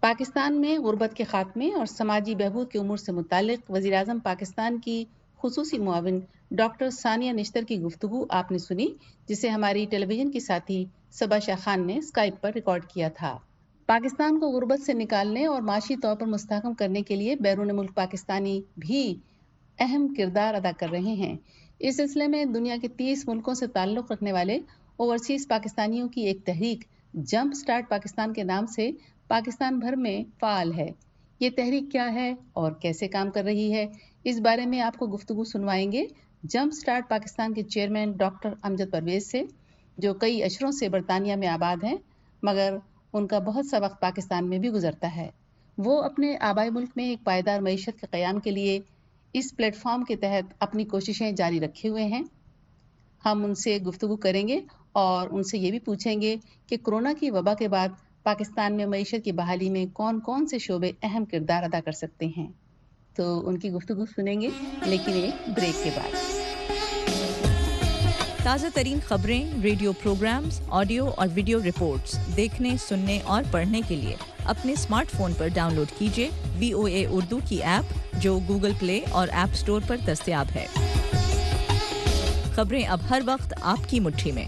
Pakistan میں غربت کے خاتمے اور سماجی بہبود کے امور سے متعلق وزیر اعظم پاکستان کی خصوصی معاون ڈاکٹر ثانیہ نشتر کی گفتگو آپ نے سنی، جسے ہماری ٹیلی ویژن کی ساتھی صبا شاہ خان نے اسکائپ پر ریکارڈ کیا تھا۔ پاکستان کو غربت سے نکالنے اور معاشی طور پر مستحکم کرنے کے لیے بیرون ملک پاکستانی بھی اہم کردار ادا کر رہے ہیں۔ اس سلسلے میں دنیا کے تیس ملکوں سے تعلق رکھنے والے اوورسیز پاکستانیوں کی ایک تحریک جمپ سٹارٹ پاکستان کے نام سے پاکستان بھر میں فعال ہے۔ یہ تحریک کیا ہے اور کیسے کام کر رہی ہے، اس بارے میں آپ کو گفتگو سنوائیں گے جمپ سٹارٹ پاکستان کے چیئرمین ڈاکٹر امجد پرویز سے، جو کئی اشروں سے برطانیہ میں آباد ہیں، مگر ان کا بہت سا وقت پاکستان میں بھی گزرتا ہے۔ وہ اپنے آبائی ملک میں ایک پائیدار معیشت کے قیام کے لیے اس پلیٹ فارم کے تحت اپنی کوششیں جاری رکھے ہوئے ہیں۔ ہم ان سے گفتگو کریں گے اور ان سے یہ بھی پوچھیں گے کہ کورونا کی وبا کے بعد پاکستان میں معیشت کی بحالی میں کون کون سے شعبے اہم کردار ادا کر سکتے ہیں۔ تو ان کی گفتگو سنیں گے، لیکن ایک بریک کے بعد۔ تازہ ترین خبریں، ریڈیو پروگرامز، آڈیو اور ویڈیو رپورٹس دیکھنے، سننے اور پڑھنے کے لیے اپنے اسمارٹ فون پر ڈاؤن لوڈ کیجیے وی او اے اردو کی ایپ، جو گوگل پلے اور ایپ اسٹور پر دستیاب ہے۔ خبریں اب ہر وقت آپ کی مٹھی میں۔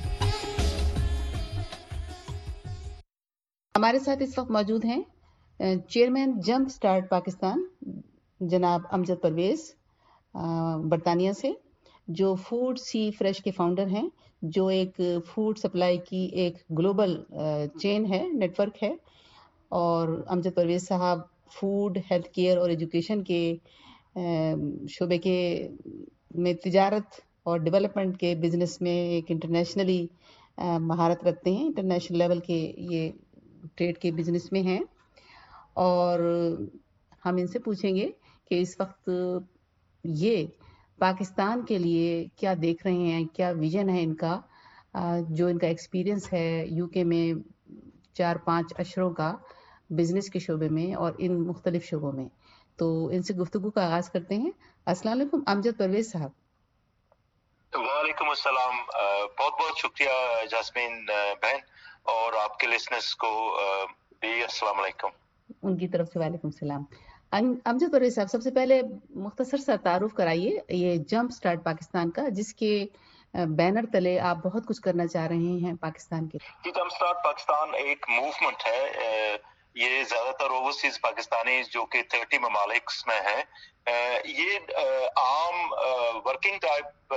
ہمارے ساتھ اس وقت موجود ہیں چیئرمین جمپ سٹارٹ پاکستان جناب امجد پرویز برطانیہ سے، جو فوڈ سی فریش کے فاؤنڈر ہیں، جو ایک فوڈ سپلائی کی ایک گلوبل چین ہے، نیٹ ورک ہے۔ اور امجد پرویز صاحب فوڈ، ہیلتھ کیئر اور ایجوکیشن کے شعبے کے میں تجارت اور ڈیولپمنٹ کے بزنس میں ایک انٹرنیشنلی مہارت رکھتے ہیں، انٹرنیشنل لیول کے یہ ٹریڈ کے بزنس میں ہیں۔ اور ہم ان سے پوچھیں گے کہ اس وقت یہ پاکستان کے لیے کیا دیکھ رہے ہیں، کیا ویژن ہے ان کا، جو ان کا ایکسپیرینس ہے یو کے میں چار پانچ اشروں کا بزنس کے شعبے میں اور ان مختلف شعبوں میں۔ تو ان سے گفتگو کا آغاز کرتے ہیں۔ السلام علیکم امجد پرویز صاحب۔ وعلیکم السلام، بہت بہت شکریہ جاسمین بہن، اور آپ کے لسنرز کو بھی السلام علیکم۔ ان کی طرف سے وعلیکم السلام۔ امجد پرویز صاحب، سب سے پہلے مختصر سا تعارف کرائیے یہ جمپ سٹارٹ پاکستان کا، جس کے بینر تلے آپ بہت کچھ کرنا چاہ رہے ہیں پاکستان کے۔ جی، جمپ سٹارٹ پاکستان ایک موومنٹ ہے، یہ زیادہ تر اوورسیز پاکستانی جو کہ تھرٹی ممالک میں ہیں، یہ عام ورکنگ ٹائپ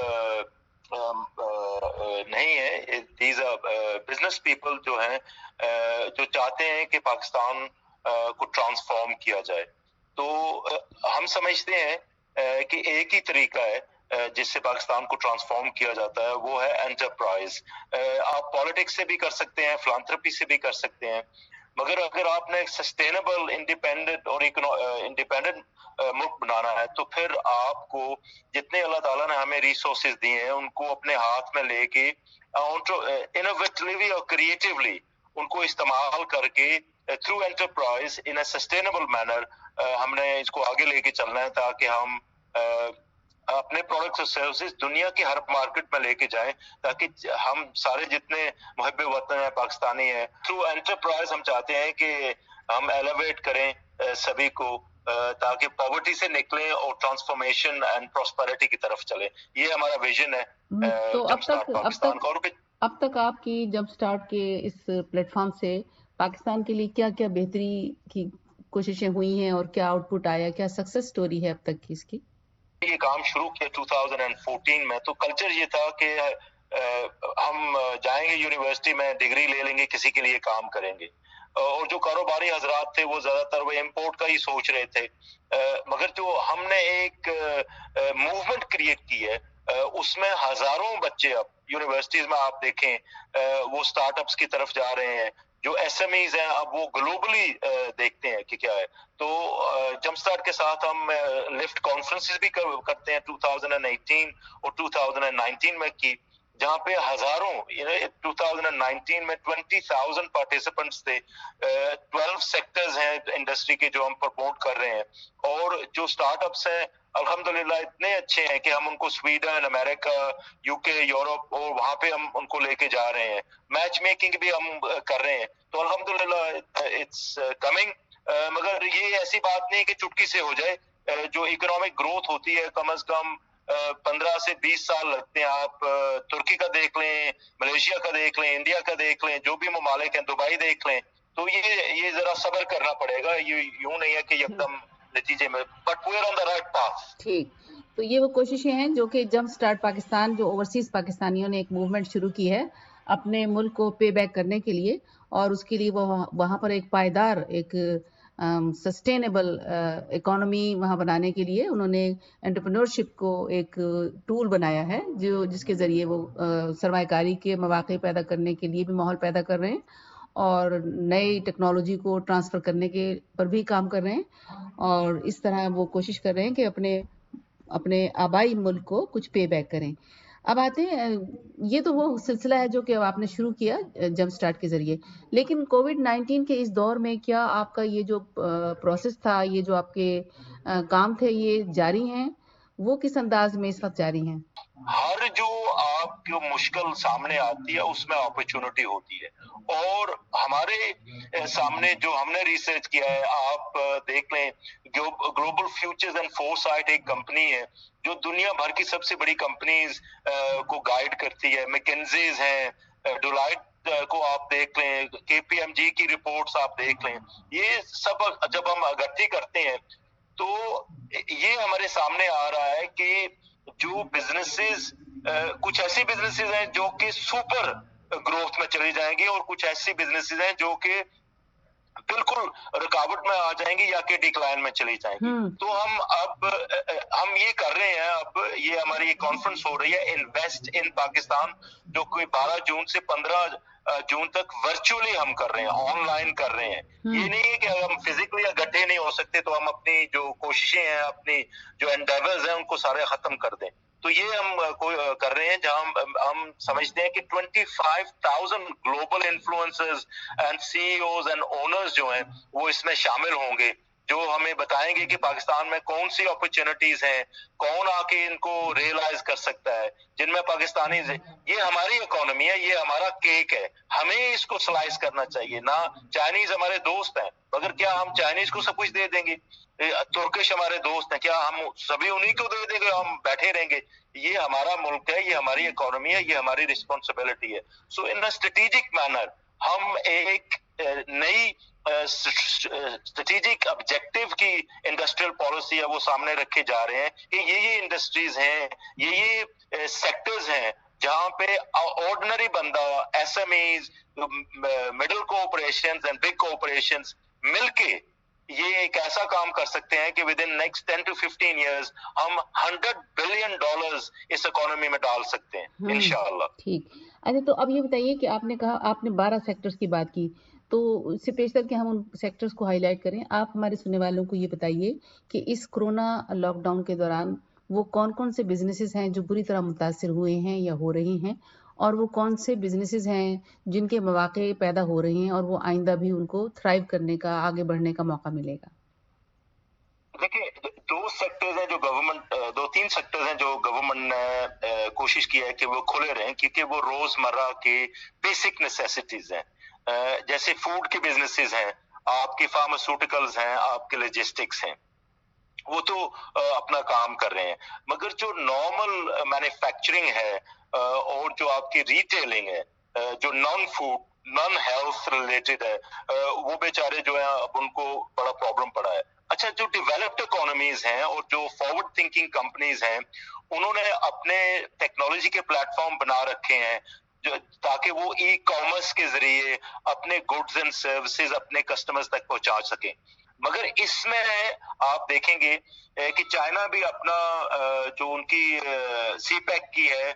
نہیں ہے، دیز بزنس پیپل جو ہیں جو چاہتے ہیں کہ پاکستان کو ٹرانسفارم کیا جائے۔ تو ہم سمجھتے ہیں کہ ایک ہی طریقہ ہے جس سے پاکستان کو ٹرانسفارم کیا جاتا ہے، وہ ہے انٹرپرائز۔ آپ پالیٹکس سے بھی کر سکتے ہیں، فلانتھرپی سے بھی کر سکتے ہیں، مگر اگر آپ نے سسٹینیبل، انڈیپینڈنٹ اور انڈیپینڈنٹ ملک بنانا ہے تو پھر آپ کو جتنے اللہ تعالیٰ نے ہمیں ریسورسز دیے ہیں ان کو اپنے ہاتھ میں لے کے انوویٹیولی اور کریٹیولی ان کو استعمال کر کے through enterprise in a sustainable manner ہم نے اس کو آگے لے کے چلنا ہے، تاکہ ہم اپنے پروڈکٹس اور سروسز دنیا کی ہر مارکیٹ میں لے کے جائیں، تاکہ ہم سارے جتنے محب وطن ہیں، پاکستانی ہیں، تھرو انٹرپرائز ہم چاہتے ہیں کہ ہم ایلیویٹ کریں سبھی کو، تاکہ پاورٹی سے نکلیں اور ٹرانسفارمیشن اینڈ پراسپیرٹی کی طرف چلیں۔ یہ ہمارا ویژن ہے تو اب تک اب پاکستان تک کا۔ اب تک آپ کی جمپ سٹارٹ کے اس پلیٹ فارم سے پاکستان کے لیے کیا کیا بہتری کی کوششیں ہوئی ہیں اور کیا آؤٹ پٹ آیا، کیا سکسیس سٹوری ہے اب تک کی اس کی؟ یہ کام شروع کیا دو ہزار چودہ میں، تو کلچر یہ تھا کہ ہم جائیں گے یونیورسٹی میں، ڈگری لے لیں گے، کسی کے لیے کام کریں گے، اور جو کاروباری حضرات تھے وہ زیادہ تر وہ امپورٹ کا ہی سوچ رہے تھے۔ مگر جو ہم نے ایک موومنٹ کریٹ کی ہے، اس میں ہزاروں بچے اب یونیورسٹیز میں آپ دیکھیں وہ اسٹارٹ اپس کی طرف جا رہے ہیں، جو ایس ایم ایز ہیں اب وہ گلوبلی دیکھتے ہیں کہ کیا ہے۔ تو جمپ سٹارٹ کے ساتھ ہم لفٹ کانفرنسز بھی کرتے ہیں، دو ہزار اٹھارہ اور دو ہزار انیس میں کی، جہاں پہ ہزاروں دو ہزار انیس میں بیس ہزار پارٹیسپنٹس تھے، بارہ سیکٹرز ہیں انڈسٹری کے جو ہم پروموٹ کر رہے ہیں، اور جو اسٹارٹ اپس ہیں الحمدللہ اتنے اچھے ہیں کہ ہم ان کو سویڈن، امریکہ، یو کے، یورپ اور وہاں پہ ہم ان کو لے کے جا رہے ہیں، میچ میکنگ بھی ہم کر رہے ہیں۔ تو الحمدللہ اٹس کمنگ مگر یہ ایسی بات نہیں کہ چٹکی سے ہو جائے. جو اکنامک گروتھ ہوتی ہے کم از کم پندرہ سے بیس سال لگتے ہیں. آپ ترکی کا دیکھ لیں, ملیشیا کا دیکھ لیں, انڈیا کا دیکھ لیں, جو بھی ممالک ہیں, دبئی دیکھ لیں, تو یہ یہ ذرا صبر کرنا پڑے گا. یہ یوں نہیں ہے کہ یکدم نتیجے میں, but we are on the right path. ٹھیک, تو یہ وہ کوششیں ہیں جو کہ جمپ سٹارٹ پاکستان, جو اوورسیز پاکستانیوں نے ایک موومنٹ شروع کی ہے اپنے ملک کو پے بیک کرنے کے لیے, اور اس کے لیے وہ وہاں پر ایک پائیدار, ایک سسٹینیبل اکانومی وہاں بنانے کے لیے انہوں نے انٹرپرینورشپ کو ایک ٹول بنایا ہے, جو جس کے ذریعے وہ سرمایہ کاری کے مواقع پیدا کرنے کے لیے بھی ماحول پیدا کر رہے ہیں, اور نئی ٹیکنالوجی کو ٹرانسفر کرنے کے پر بھی کام کر رہے ہیں, اور اس طرح وہ کوشش کر رہے ہیں کہ اپنے اپنے آبائی ملک کو کچھ پے بیک کریں. اب آتے ہیں, یہ تو وہ سلسلہ ہے جو کہ آپ نے شروع کیا جمپ سٹارٹ کے ذریعے, لیکن کووڈ نائنٹین کے اس دور میں کیا آپ کا یہ جو پروسیس تھا, یہ جو آپ کے کام تھے, یہ جاری ہیں, وہ کس انداز میں اس وقت جاری ہیں؟ ہر جو آپ کو مشکل سامنے آتی ہے اس میں اپرچونٹی ہوتی ہے, اور ہمارے سامنے جو ہم نے ریسرچ کیا ہے, آپ دیکھ لیں گلوبل فیوچرز اینڈ فورسائٹ ایک کمپنی ہے جو دنیا بھر کی سب سے بڑی کمپنیز کو گائیڈ کرتی ہے. میکنزیز ہیں, ڈولائٹ کو آپ دیکھ لیں, کے پی ایم جی کی رپورٹس آپ دیکھ لیں, یہ سب جب ہم اکٹھی کرتے ہیں تو یہ ہمارے سامنے آ رہا ہے کہ جو بزنسز, کچھ ایسی بزنسز ہیں جو کہ سپر گروتھ میں چلی جائیں گی, اور کچھ ایسی بزنسز ہیں جو کہ بالکل رکاوٹ میں آ جائیں گی یا کہ ڈکلائن میں چلی جائیں گی. تو ہم اب ہم یہ کر رہے ہیں, اب یہ ہماری کانفرنس ہو رہی ہے انویسٹ ان پاکستان, جو کوئی بارہ جون سے پندرہ جون تک ورچولی ہم کر رہے ہیں, آن لائن کر رہے ہیں. یہ نہیں ہے کہ ہم فزیکلی اکٹھے نہیں ہو سکتے تو ہم اپنی جو کوششیں ہیں, اپنی جو انڈیورز ہیں ان کو سارے ختم کر دیں. تو یہ ہم کر رہے ہیں جہاں ہم سمجھتے ہیں کہ twenty five thousand global influencers and C E Os and owners جو ہیں وہ اس میں شامل ہوں گے, جو ہمیں بتائیں گے کہ پاکستان میں کون سی اپرچونٹیز ہیں, کون آ کے ان کو ریئلائز کر سکتا ہے, جن میں پاکستانی, یہ ہماری اکانومی ہے, یہ ہمارا کیک ہے, ہمیں اس کو سلائس کرنا چاہیے. نہ چائنیز ہمارے دوست ہیں, مگر کیا ہم چائنیز کو سب کچھ دے دیں گے؟ ترکش ہمارے دوست ہیں, کیا ہم سبھی انہی کو دے دیں گے, ہم بیٹھے رہیں گے؟ یہ ہمارا ملک ہے, یہ ہماری اکانومی ہے, یہ ہماری رسپانسبلٹی ہے. سو ان اسٹریٹجک مینر ہم ایک نئی اسٹریٹجک آبجیکٹو کی انڈسٹریل پالیسی ہے وہ سامنے رکھے جا رہے ہیں کہ یہ یہ انڈسٹریز ہیں, یہ یہ سیکٹرز ہیں جہاں پہ آرڈنری بندہ, SMEs, middle cooperations and big cooperations مل کے یہ ایک ایسا کام کر سکتے ہیں کہ within next ten to fifteen years ہم ہنڈریڈ بلین ڈالرز اس اکانومی میں ڈال سکتے ہیں انشاءاللہ. ٹھیک. اچھا, تو اب یہ بتائیے کہ آپ نے کہا, آپ نے بارہ سیکٹرز کی بات کی, تو اس سے پیش کر کے ہم ان سیکٹرز کو ہائی لائٹ کریں. آپ ہمارے سننے والوں کو یہ بتائیے کہ اس کرونا لاک ڈاؤن کے دوران وہ کون کون سے بزنسز ہیں جو بری طرح متاثر ہوئے ہیں یا ہو رہی ہیں, اور وہ کون سے بزنسز ہیں جن کے مواقع پیدا ہو رہے ہیں اور وہ آئندہ بھی ان کو تھرائیو کرنے کا, آگے بڑھنے کا موقع ملے گا؟ دیکھیں, دو سیکٹرز ہیں جو گورنمنٹ, دو تین سیکٹرز ہیں جو گورنمنٹ نے کوشش کی ہے کہ وہ کھلے رہیں, کیونکہ وہ روزمرہ کے بیسک نیسیسٹیز ہیں. جیسے فوڈ کے بزنسز ہیں, آپ کی فارماسیوٹیکلز ہیں, آپ کے لاجسٹکس ہیں, وہ تو اپنا کام کر رہے ہیں. مگر جو نارمل مینوفیکچرنگ ہے اور جو آپ کی ریٹیلنگ ہے, جو non food non health related ہے, وہ بیچارے جو ہیں اب ان کو بڑا پرابلم پڑا ہے. اچھا, جو ڈیولپڈ اکانومیز ہیں اور جو فارورڈ تھنکنگ کمپنیز ہیں, انہوں نے اپنے ٹیکنالوجی کے پلیٹ فارم بنا رکھے ہیں جو تاکہ وہ ای کامرس کے ذریعے اپنے گڈز اینڈ سروسز اپنے کسٹمرز تک پہنچا سکیں. مگر اس میں آپ دیکھیں گے کہ چائنا بھی اپنا جو ان کی سی پیک کی ہے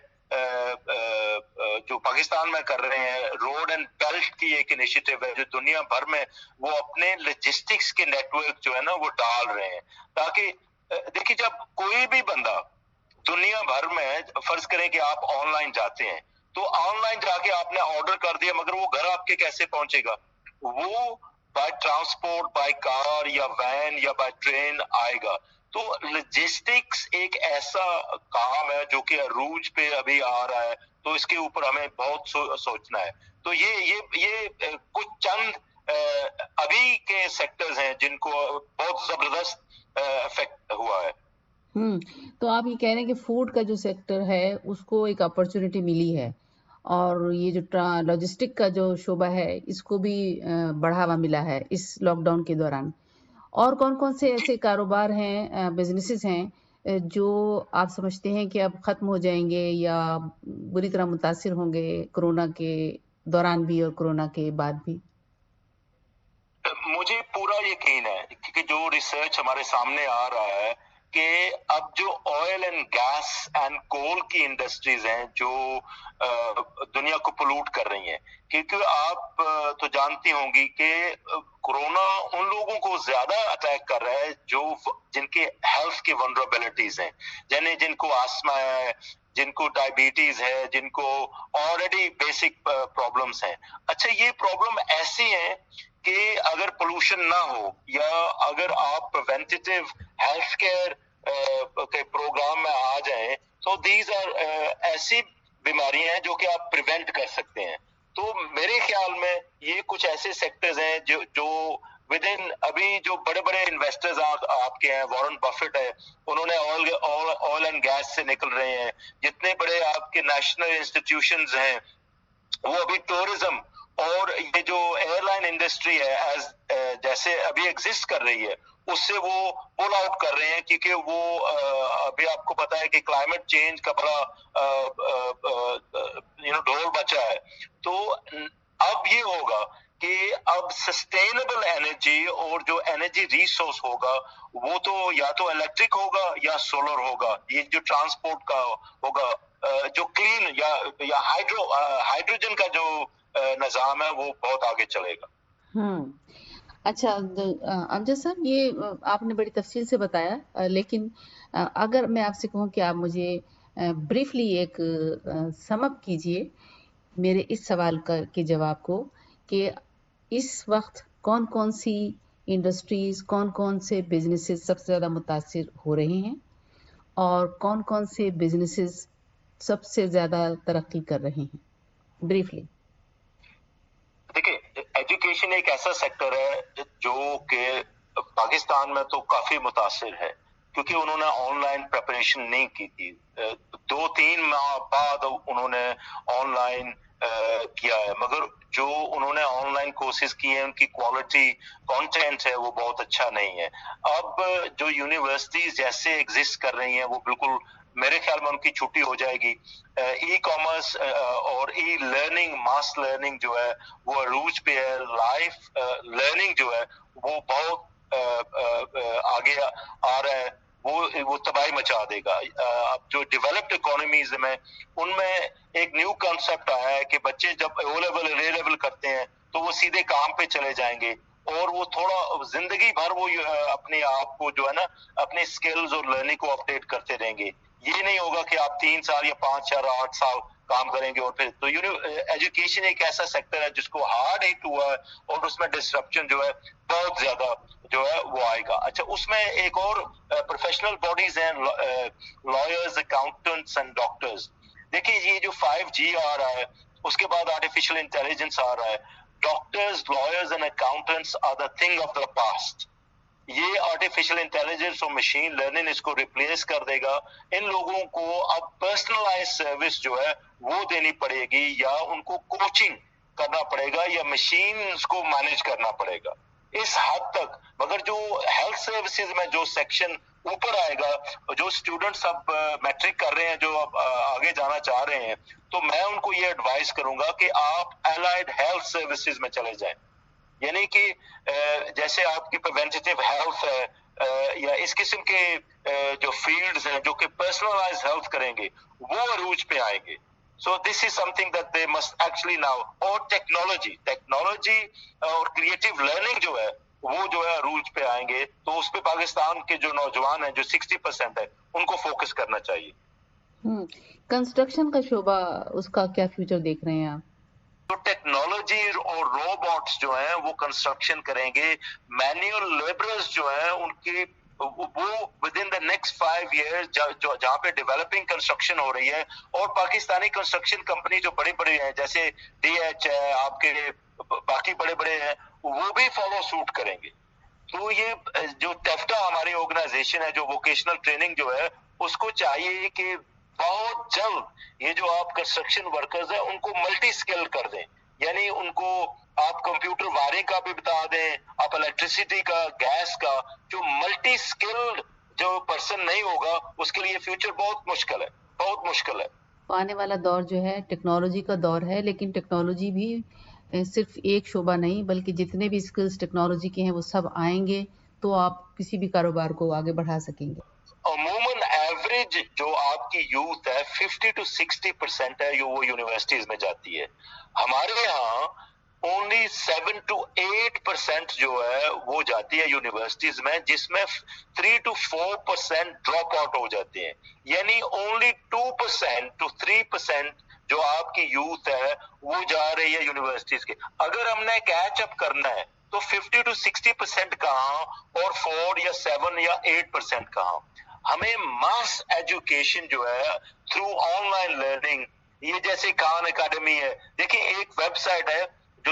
جو پاکستان میں کر رہے ہیں, روڈ اینڈ بیلٹ کی ایک انیشیٹو ہے جو دنیا بھر میں وہ اپنے لاجسٹکس کے نیٹ ورک جو ہے نا وہ ڈال رہے ہیں, تاکہ دیکھیے جب کوئی بھی بندہ دنیا بھر میں, فرض کریں کہ آپ آن لائن جاتے ہیں, تو آن لائن جا کے آپ نے آرڈر کر دیا, مگر وہ گھر آپ کے کیسے پہنچے گا؟ وہ بائی ٹرانسپورٹ, بائی کار یا وین یا بائی ٹرین آئے گا. تو لاجسٹکس ایک ایسا کام ہے جو کہ عروج پہ ابھی آ رہا ہے, تو اس کے اوپر ہمیں بہت سو, سوچنا ہے. تو یہ یہ یہ کچھ چند ابھی کے सेक्टर्स हैं जिनको बहुत जबरदस्त इफेक्ट हुआ है. हम्म तो आप ये कह रहे हैं कि फूड का जो सेक्टर है उसको एक अपॉर्चुनिटी मिली है, और ये जो लॉजिस्टिक का जो शोबा है इसको भी बढ़ावा मिला है इस लॉकडाउन के दौरान. और कौन कौन से ऐसे कारोबार हैं, बिजनेसेस हैं जो आप समझते हैं कि अब खत्म हो जाएंगे या बुरी तरह मुतासिर होंगे कोरोना के दौरान भी और कोरोना के बाद भी? मुझे पूरा यकीन है क्योंकि जो रिसर्च हमारे सामने आ रहा है कि अब जो oil and gas and coal की इंडस्ट्रीज हैं जो दुनिया को पोल्यूट कर रही हैं, क्योंकि आप तो जानती होंगी कि कोरोना उन लोगों को ज्यादा अटैक कर रहा है जो जिनके हेल्थ की वल्नरेबिलिटीज हैं, यानी जिनको आस्मा है, जिनको डायबिटीज है, जिनको ऑलरेडी बेसिक प्रॉब्लम्स हैं. अच्छा, ये प्रॉब्लम ऐसी है कि अगर पोल्यूशन ना हो या अगर आप प्रिवेंटिव हेल्थ केयर के प्रोग्राम में आ जाएं तो दीज आर ऐसी बीमारियां हैं जो कि आप प्रिवेंट कर सकते हैं. तो मेरे ख्याल में ये कुछ ऐसे सेक्टर्स हैं जो जो विद इन अभी जो बड़े बड़े इन्वेस्टर्स आप, आपके हैं, वॉरेन बफेट है, उन्होंने ऑयल ऑयल एंड गैस से निकल रहे हैं. जितने बड़े आपके नेशनल इंस्टीट्यूशंस हैं वो अभी टूरिज्म और ये जो एयरलाइन इंडस्ट्री है एज जैसे अभी एग्जिस्ट कर रही है उससे वो पुल आउट कर रहे हैं, क्योंकि वो अभी आपको पता है कि क्लाइमेट चेंज का बड़ा यू नो ढोल बचा है. तो अब ये होगा कि अब सस्टेनेबल एनर्जी और जो एनर्जी रिसोर्स होगा वो तो या तो इलेक्ट्रिक होगा या सोलर होगा. ये जो ट्रांसपोर्ट का होगा जो क्लीन या या हाइड्रो हाइड्रोजन का जो निजाम है वो बहुत आगे चलेगा. हम्म अच्छा अमजद साहब, ये आपने बड़ी तफसील से बताया, लेकिन अगर मैं आपसे कहूँ कि आप मुझे ब्रीफली एक सम अप कीजिए मेरे इस सवाल का के जवाब को कि इस वक्त कौन कौन सी इंडस्ट्रीज, कौन कौन से बिजनेसेस सबसे ज़्यादा मुतासिर हो रहे हैं और कौन कौन से बिजनेसेस सबसे ज़्यादा तरक्की कर रहे हैं, ब्रीफली. देखिए, एजुकेशन एक ऐसा सेक्टर है जो कि पाकिस्तान में तो काफी मुतासिर है क्योंकि उन्होंने ऑनलाइन प्रिपरेशन नहीं की थी. दो तीन माह बाद उन्होंने ऑनलाइन किया है, मगर जो उन्होंने ऑनलाइन कोर्सेज किए हैं उनकी क्वालिटी कंटेंट है वो बहुत अच्छा नहीं है. अब जो यूनिवर्सिटीज जैसे एग्जिस्ट कर रही हैं वो बिल्कुल मेरे ख्याल में उनकी छुट्टी हो जाएगी. ई कॉमर्स और ई लर्निंग, मास लर्निंग जो है वो अरूज पे है. लाइफ लर्निंग जो है वो बहुत आगे आ रहा है, वो वो तबाही मचा देगा. अब जो डेवलप्ड इकोनॉमीज में उनमें एक न्यू कॉन्सेप्ट आया है कि बच्चे जब ओ लेवल ए लेवल करते हैं तो वो सीधे काम पे चले जाएंगे और वो थोड़ा जिंदगी भर वो अपने आप को जो है ना अपने स्किल्स और लर्निंग को अपडेट करते रहेंगे. ये नहीं होगा कि आप तीन साल या पांच चार आठ साल काम करेंगे और फिर तो एजुकेशन एक ऐसा सेक्टर है जिसको हार्ड हिट हुआ है और उसमें डिसरप्शन जो है बहुत ज्यादा जो है वो आएगा. अच्छा, उसमें एक और प्रोफेशनल बॉडीज हैं, लॉयर्स, अकाउंटेंट्स एंड डॉक्टर्स. देखिए, ये जो फाइव जी आ रहा है उसके बाद आर्टिफिशियल इंटेलिजेंस आ रहा है. Doctors, lawyers and accountants are the thing of the past. ये आर्टिफिशियल इंटेलिजेंस और मशीन लर्निंग इसको रिप्लेस कर देगा. इन लोगों को अब पर्सनलाइज सर्विस जो है वो देनी पड़ेगी या उनको कोचिंग करना पड़ेगा या मशीन्स को मैनेज करना पड़ेगा इस हद तक. मगर जो हेल्थ सर्विसेज में जो सेक्शन ऊपर आएगा, जो स्टूडेंट्स अब मैट्रिक कर रहे हैं, जो अब आगे जाना चाह रहे हैं, तो मैं उनको ये एडवाइस करूंगा कि आप एलाइड हेल्थ सर्विसेज में चले जाएं. यानी कि जैसे आपकी प्रिवेंटिव हेल्थ है या इस किस्म के जो फील्ड्स हैं जो कि पर्सनलाइज हेल्थ करेंगे वो अरूज पे आएंगे. So this is something that they must actually now. और टेक्नोलॉजी टेक्नोलॉजी और क्रिएटिव लर्निंग जो है वो जो है अरूज पे आएंगे. तो उस पे पाकिस्तान के जो नौजवान हैं जो सिक्सटी परसेंट है उनको फोकस करना चाहिए. हम्म कंस्ट्रक्शन का शोबा, उसका क्या फ्यूचर देख रहे हैं आप? तो टेक्नोलॉजी और रोबोट्स जो हैं वो कंस्ट्रक्शन करेंगे. मैनुअल लेबरर्स जो हैं उनकी وہ within the next five year جہاں پہ ڈیولپنگ کنسٹرکشن ہو رہی ہے اور پاکستانی کنسٹرکشن کمپنی جو بڑے بڑے ہیں جیسے ڈی ایچ ہے آپ کے باقی بڑے بڑے ہیں وہ بھی فالو سوٹ کریں گے. تو یہ جو ٹیفٹا ہماری آرگنائزیشن ہے جو ووکیشنل ٹریننگ جو ہے اس کو چاہیے کہ بہت جلد یہ جو آپ کنسٹرکشن ورکرز ہیں ان کو ملٹی اسکل کر دیں, یعنی ان کو آپ کمپیوٹر وائرنگ کا بھی بتا دیں, آپ الیکٹریسٹی کا, گیس کا, جو ملٹی اسکلڈ جو پرسن نہیں ہوگا اس کے لیے فیوچر بہت مشکل ہے, بہت مشکل ہے. آنے والا دور جو ہے ٹیکنالوجی کا دور ہے, لیکن ٹیکنالوجی بھی صرف ایک شعبہ نہیں بلکہ جتنے بھی اسکلز ٹیکنالوجی کے ہیں وہ سب آئیں گے تو آپ کسی بھی کاروبار کو آگے بڑھا سکیں گے. عموماً ایوریج جو آپ کی یوتھ ہے ففٹی ٹو سکسٹی پرسینٹ ہے جو وہ یونیورسٹیز میں جاتی ہے. ہمارے یہاں only seven to eight percent جو ہے وہ جاتی ہے یونیورسٹیز میں, جس میں three to four percent drop out ہو جاتے ہیں. یعنی only two percent to three percent جو آپ کی یوتھ ہے وہ جا رہی ہے یونیورسٹیز کے. اگر ہم نے کیچ اپ کرنا ہے تو ففٹی ٹو سکسٹی پرسینٹ کہاں اور فور یا سیون یا ایٹ پرسینٹ کہاں. ہمیں ماس ایجوکیشن جو ہے تھرو آن لائن لرننگ, یہ جیسے خان اکیڈمی ہے, دیکھیں ایک ویب سائٹ ہے جو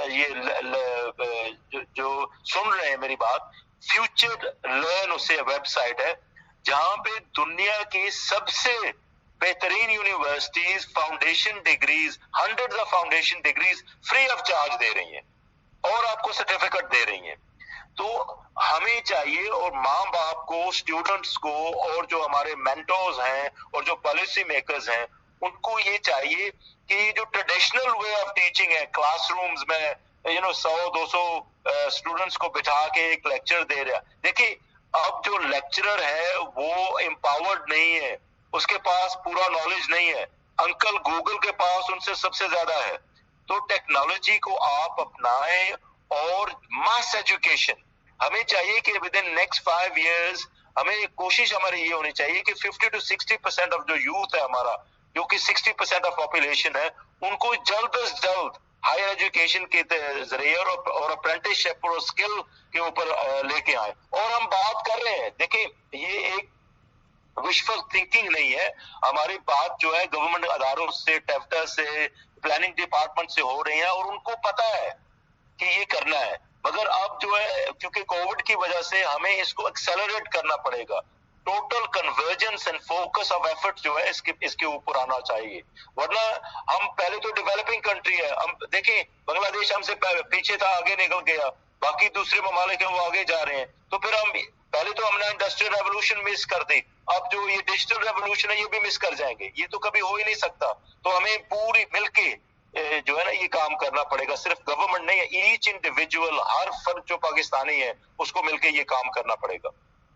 یہ جو سن رہے ہیں میری بات, فیوچر لرن اسے ویب سائٹ ہے جہاں پہ دنیا کی سب سے بہترین universities foundation degrees, hundred of foundation degrees free of charge دے رہی ہیں اور آپ کو سرٹیفکیٹ دے رہی ہیں. تو ہمیں چاہیے اور ماں باپ کو, اسٹوڈنٹس کو, اور جو ہمارے مینٹورز ہیں اور جو پالیسی میکرز ہیں ان کو یہ چاہیے کہ جو ٹریڈیشنل وے آف ٹیچنگ ہے کلاس رومز میں یو نو سو دو سو اسٹوڈنٹس کو بٹھا کے ایک لیکچر دے رہا, دیکھیے اب جو لیکچرر ہے وہ امپاورڈ نہیں ہے, اس کے پاس پورا نالج نہیں ہے, انکل گوگل کے پاس ان سے سب سے زیادہ ہے. تو ٹیکنالوجی کو آپ اپنائیں اور ماس ایجوکیشن ہمیں چاہیے کہ within next five years ہمیں کوشش ہماری یہ ہونی چاہیے کہ fifty to sixty percent of جو یوتھ ہے ہمارا, جو کہ سکسٹی پرسینٹ آف پاپولیشن ہے, ان کو جلد از جلد ہائر ایجوکیشن کے ذریعے اور اپرینٹس شپ اور اسکل کے اوپر لے کے آئیں. اور ہم بات کر رہے ہیں, دیکھیں یہ ایک وشفل تھنکنگ نہیں ہے, ہماری بات جو ہے گورنمنٹ اداروں سے, ٹیفٹا سے, پلاننگ ڈپارٹمنٹ سے ہو رہی ہے اور ان کو پتا ہے کہ یہ کرنا ہے. مگر اب جو ہے کیونکہ کووڈ کی وجہ سے ہمیں اس کو ایکسلریٹ کرنا پڑے گا. Total convergence and focus of effort جو ہے اس کے اس کے اوپر آنا چاہیے, ورنہ ہم پہلے تو ڈیولپنگ کنٹری ہے, ہم دیکھیں بنگلہ دیش ہم سے پیچھے تھا, آگے نکل گیا, باقی دوسرے ممالک ہیں وہ آگے جا رہے ہیں. تو پھر ہم پہلے تو ہم نے انڈسٹریل ریولوشن مس کر دی, اب جو یہ ڈیجیٹل ریولوشن ہے یہ بھی مس کر جائیں گے, یہ تو کبھی ہو ہی نہیں سکتا. تو ہمیں پوری مل کے جو ہے نا یہ کام کرنا پڑے گا, صرف گورنمنٹ نہیں ہے, ایچ انڈیویجول ہر فرد جو پاکستانی ہے اس کو مل کے یہ کام کرنا پڑے گا.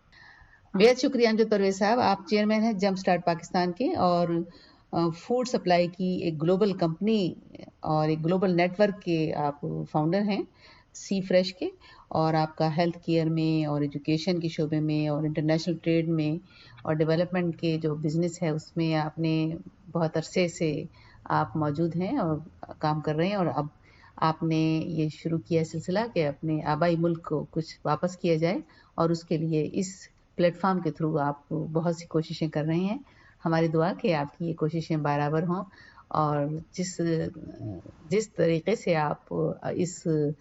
بہت شکریہ امجد پرویز صاحب, آپ چیئرمین ہیں جمپ سٹارٹ پاکستان کے اور فوڈ سپلائی کی ایک گلوبل کمپنی اور ایک گلوبل نیٹ ورک کے آپ فاؤنڈر ہیں سی فریش کے, اور آپ کا ہیلتھ کیئر میں اور ایجوکیشن کے شعبے میں اور انٹرنیشنل ٹریڈ میں اور ڈیولپمنٹ کے جو بزنس ہے اس میں آپ نے بہت عرصے سے آپ موجود ہیں اور کام کر رہے ہیں, اور اب آپ نے یہ شروع کیا سلسلہ کہ اپنے آبائی ملک کو کچھ واپس کیا جائے, اور اس کے لیے اس پلیٹ فارم کے تھرو آپ بہت سی کوششیں کر رہے ہیں. ہماری دعا کہ آپ کی یہ کوششیں برابر ہوں اور جس جس طریقے سے آپ اس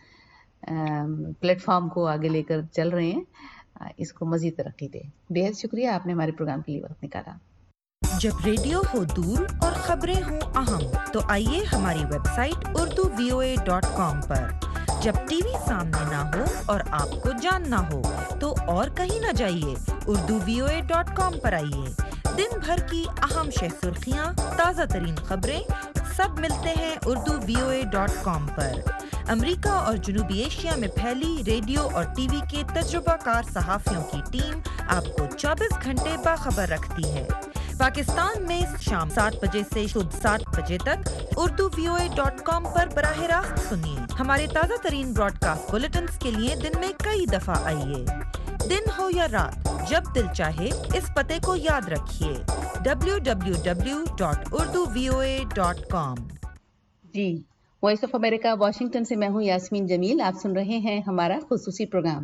پلیٹ فارم کو آگے لے کر چل رہے ہیں اس کو مزید ترقی دے. بہت شکریہ, آپ نے ہمارے پروگرام کے لیے وقت نکالا. جب ریڈیو ہو دور اور خبریں ہوں اہم تو آئیے ہماری website Urdu V O A dot com پر. جب ٹی وی سامنے نہ ہو اور آپ کو جاننا ہو تو اور کہیں نہ جائیے, Urdu V O A dot com پر آئیے. دن بھر کی اہم شہ سرخیاں, تازہ ترین خبریں سب ملتے ہیں Urdu V O A dot com پر. امریکہ اور جنوبی ایشیا میں پھیلی ریڈیو اور ٹی وی کے تجربہ کار صحافیوں کی ٹیم آپ کو چوبیس گھنٹے باخبر رکھتی ہے. پاکستان میں شام سات بجے سے صبح سات بجے تک Urdu V O A dot com پر براہ راست سنیے. ہمارے تازہ ترین براڈ کاسٹ بلیٹنز کے لیے دن میں کئی دفعہ آئیے. دن ہو یا رات, جب دل چاہے اس پتے کو یاد رکھیے, W W W dot Urdu V O A dot com. جی, وائس آف امریکہ واشنگٹن سے میں ہوں یاسمین جمیل. آپ سن رہے ہیں ہمارا خصوصی پروگرام.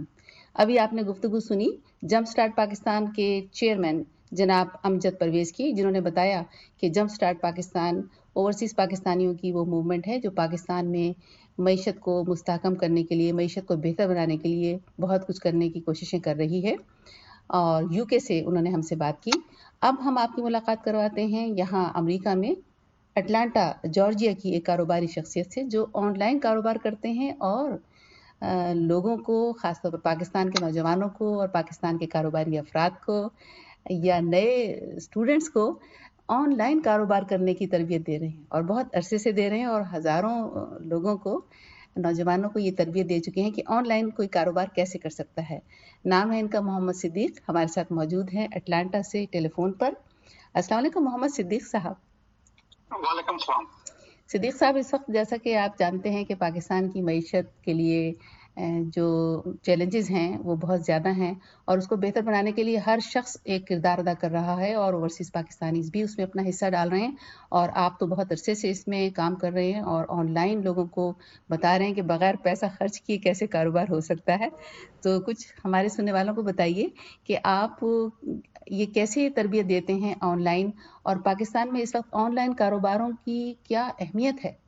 अभी आपने गुफ्तगू सुनी जंप स्टार्ट पाकिस्तान के चेयरमैन जनाब अमजद परवेज़ की, जिन्होंने बताया कि जंप स्टार्ट पाकिस्तान ओवरसीज़ पाकिस्तानियों की वो मूवमेंट है जो पाकिस्तान में मईशत को मुस्तहकम करने के लिए, मईशत को बेहतर बनाने के लिए बहुत कुछ करने की कोशिशें कर रही है। और यूके से उन्होंने हमसे बात की। अब हम आपकी मुलाकात करवाते हैं यहाँ अमेरिका में अटलांटा जॉर्जिया की एक कारोबारी शख्सियत से जो ऑनलाइन कारोबार करते हैं और आ, लोगों को, ख़ासतौर पर पाकिस्तान के नौजवानों को और पाकिस्तान के कारोबारी अफराद को या नए स्टूडेंट्स को ऑनलाइन कारोबार करने की तरबियत दे रहे हैं और बहुत अरसे से दे रहे हैं और हज़ारों लोगों को, नौजवानों को ये तरबियत दे चुके हैं कि ऑनलाइन कोई कारोबार कैसे कर सकता है। नाम है इनका मोहम्मद सिद्दीक, हमारे साथ मौजूद हैं अटलांटा से टेलीफोन पर। अस्सलाम वालेकुम मोहम्मद सिद्दीक साहब। वालेकुम सलाम। सिद्दीक साहब, इस वक्त जैसा कि आप जानते हैं कि पाकिस्तान की मईशत के लिए जो चैलेंजेस हैं वो बहुत ज़्यादा हैं और उसको बेहतर बनाने के लिए हर शख्स एक किरदार अदा कर रहा है और ओवरसीज़ पाकिस्तानीज़ भी उसमें अपना हिस्सा डाल रहे हैं। और आप तो बहुत अरसे से इसमें काम कर रहे हैं और ऑनलाइन लोगों को बता रहे हैं कि बग़ैर पैसा खर्च किए कैसे कारोबार हो सकता है। तो कुछ हमारे सुनने वालों को बताइए कि आप ये कैसे तरबियत देते हैं ऑनलाइन, और पाकिस्तान में इस वक्त ऑनलाइन कारोबारों की क्या अहमियत है?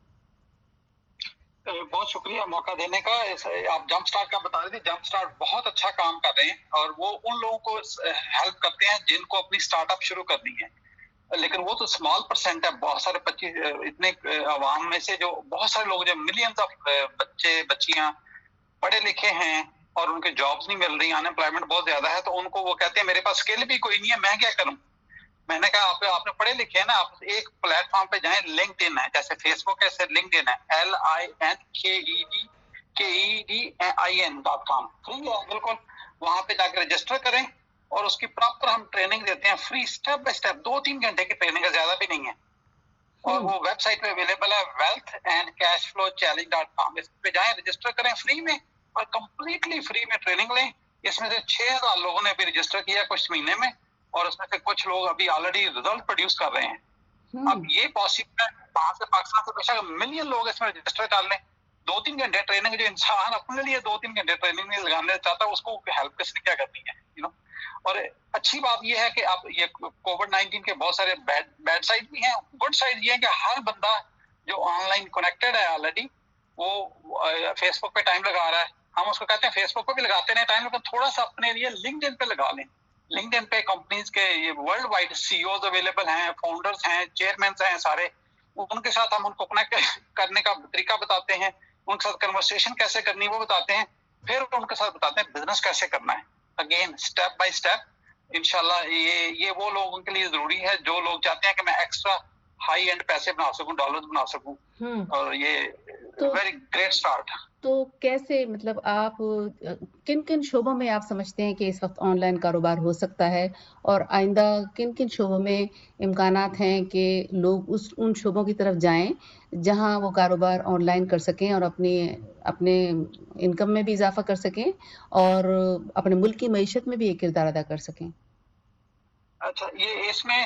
बहुत शुक्रिया मौका देने का। आप जंप स्टार्ट का बता रहे थे, जंप स्टार्ट बहुत अच्छा काम कर रहे हैं और वो उन लोगों को हेल्प करते हैं जिनको अपनी स्टार्टअप शुरू करनी है, लेकिन वो तो स्मॉल परसेंट है। बहुत सारे पच्चीस इतने आवाम में से जो बहुत सारे लोग, जो मिलियंस ऑफ बच्चे बच्चियां पढ़े लिखे हैं और उनके जॉब्स नहीं मिल रही, अनएम्प्लॉयमेंट बहुत ज्यादा है, तो उनको वो कहते हैं मेरे पास स्किल भी कोई नहीं है, मैं क्या करूं। मैंने कहा आप आपने पढ़े लिखे हैं ना, आप एक प्लेटफॉर्म पे जाएं, लिंक्डइन है, जैसे फेसबुक है ऐसे लिंक्डइन है, एल आई एन के E D K E D I N dot com, free है बिल्कुल। वहां पे जाकर रजिस्टर करें और उसकी प्रॉपर हम ट्रेनिंग देते हैं, फ्री स्टेप बाय स्टेप, दो तीन घंटे की ट्रेनिंग है, ज्यादा भी नहीं है। और वो वेबसाइट पे अवेलेबल है, wealth and cash flow challenge dot com. इस पे जाएं, रजिस्टर करें फ्री में और कंप्लीटली फ्री में ट्रेनिंग लें। इसमें से छह हजार लोगों ने भी रजिस्टर किया कुछ महीने में और उसमें से कुछ लोग अभी ऑलरेडी रिजल्ट प्रोड्यूस कर रहे हैं। अब ये पॉसिबल है, बाहर से पाकिस्तान से बेशक मिलियन लोग इसमें रजिस्टर कर लें। दो तीन घंटे ट्रेनिंग, जो इंसान अपने लिए दो तीन घंटे ट्रेनिंग नहीं लगाने चाहता उसको हेल्प किसने क्या करनी है, यू नो। और अच्छी बात यह है कि आप ये कोविड नाइनटीन के बहुत सारे बैड बैड साइड भी हैं, गुड साइड ये है कि हर बंदा जो ऑनलाइन कनेक्टेड है ऑलरेडी, वो फेसबुक पे टाइम लगा रहा है। हम उसको कहते हैं फेसबुक पे भी लगाते हैं टाइम, लेकिन थोड़ा सा अपने लिए लिंक्डइन पे लगा लें। लिंक्डइन पे कंपनीज के ये वर्ल्ड वाइड सीईओज अवेलेबल हैं, फाउंडर्स हैं, चेयरमैन हैं सारे, उनके साथ हम उनको कनेक्ट करने का तरीका बताते हैं, उनके साथ कन्वर्सेशन कैसे करनी वो बताते हैं, फिर उनके साथ बताते हैं बिजनेस कैसे करना है, अगेन स्टेप बाय स्टेप। इंशाल्लाह ये ये वो लोगों के लिए जरूरी है जो लोग चाहते हैं कि मैं एक्स्ट्रा हाई एंड पैसे बना सकूं, डॉलर्स बना सकूं, और ये वेरी ग्रेट स्टार्ट। तो कैसे, मतलब आप किन किन शोबों में आप समझते हैं कि इस वक्त ऑनलाइन कारोबार हो सकता है, और आइंदा किन किन शोबों में इम्कानात हैं कि लोग उस उन शोबों की तरफ जाएं जहां वो कारोबार ऑनलाइन कर सकें और अपनी अपने इनकम में भी इजाफा कर सकें और अपने मुल्क की मईशत में भी एक किरदार अदा कर सकें? अच्छा, ये इसमें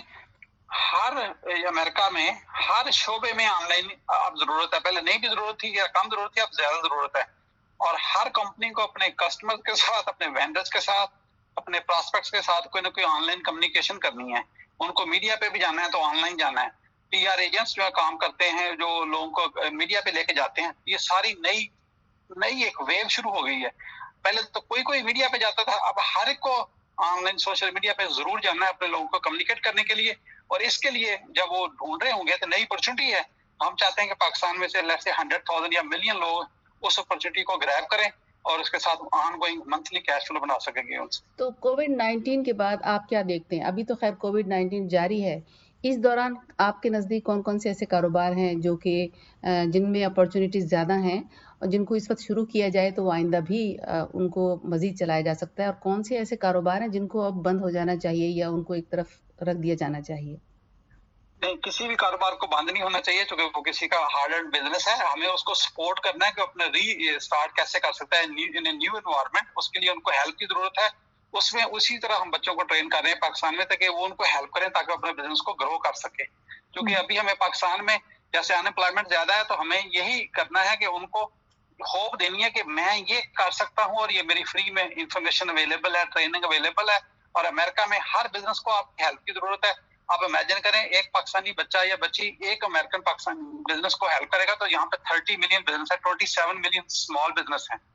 हर अमेरिका में हर शोबे में ऑनलाइन अब जरूरत है। पहले नहीं भी जरूरत थी या कम जरूरत थी, अब ज्यादा जरूरत है। और हर कंपनी को अपने कस्टमर्स के साथ, अपने वेंडर्स के साथ, अपने प्रॉस्पेक्ट्स के साथ कोई ना कोई ऑनलाइन कम्युनिकेशन करनी है। उनको मीडिया पे भी जाना है तो ऑनलाइन जाना है। पीआर एजेंट्स जो है काम करते हैं, जो लोगों को मीडिया पे लेके जाते हैं। ये सारी नई नई एक वेव शुरू हो गई है। पहले तो कोई कोई मीडिया पे जाता था, अब हर एक को ऑनलाइन सोशल मीडिया पे जरूर जाना है अपने लोगों को कम्युनिकेट करने के लिए। और इसके लिए जब वो ढूंढ रहे होंगे तो नई अपॉर्चुनिटी है। हम चाहते हैं कि पाकिस्तान में से लेट्स से हंड्रेड थाउजेंड या मिलियन लोग उस अपॉर्चुनिटी को ग्रैब करें और उसके साथ ongoing monthly cash flow बना सकेंगे उनसे। तो कोविड नाइनटीन के बाद आप क्या देखते हैं? अभी तो खैर कोविड नाइनटीन जारी है, इस दौरान आपके नज़दीक कौन कौन से ऐसे कारोबार हैं जो कि जिनमें अपॉर्चुनिटीज़ ज़्यादा हैं और जिनको इस वक्त शुरू किया जाए तो आइंदा भी उनको मज़ीद चलाया जा सकता है, और कौन से ऐसे कारोबार हैं जिनको अब बंद हो जाना चाहिए या उनको एक तरफ रख दिया जाना चाहिए? नहीं, किसी भी कारोबार को बंद नहीं होना चाहिए क्योंकि वो किसी का हार्ड एंड बिजनेस है। हमें उसको सपोर्ट करना है कि अपने री स्टार्ट कैसे कर सकता है इन न्यू एनवायरनमेंट। उसके लिए उनको हेल्प की जरूरत है। उसमें उसी तरह हम बच्चों को ट्रेन कर रहे हैं पाकिस्तान में ताकि वो उनको हेल्प करें ताकि अपने बिजनेस को ग्रो कर सके। क्योंकि अभी हमें पाकिस्तान में जैसे अनएम्प्लॉयमेंट ज्यादा है तो हमें यही करना है कि उनको ہوپ دینی ہے کہ میں یہ کر سکتا ہوں اور یہ میری فری میں انفارمیشن اویلیبل ہے, ٹریننگ اویلیبل ہے. اور امریکہ میں ہر بزنس کو آپ کی ہیلپ کی ضرورت ہے. آپ امیجن کریں ایک پاکستانی بچہ یا بچی ایک امریکن پاکستانی بزنس کو ہیلپ کرے گا تو یہاں پہ تھرٹی ملین بزنس ہے, twenty seven million small business ہیں.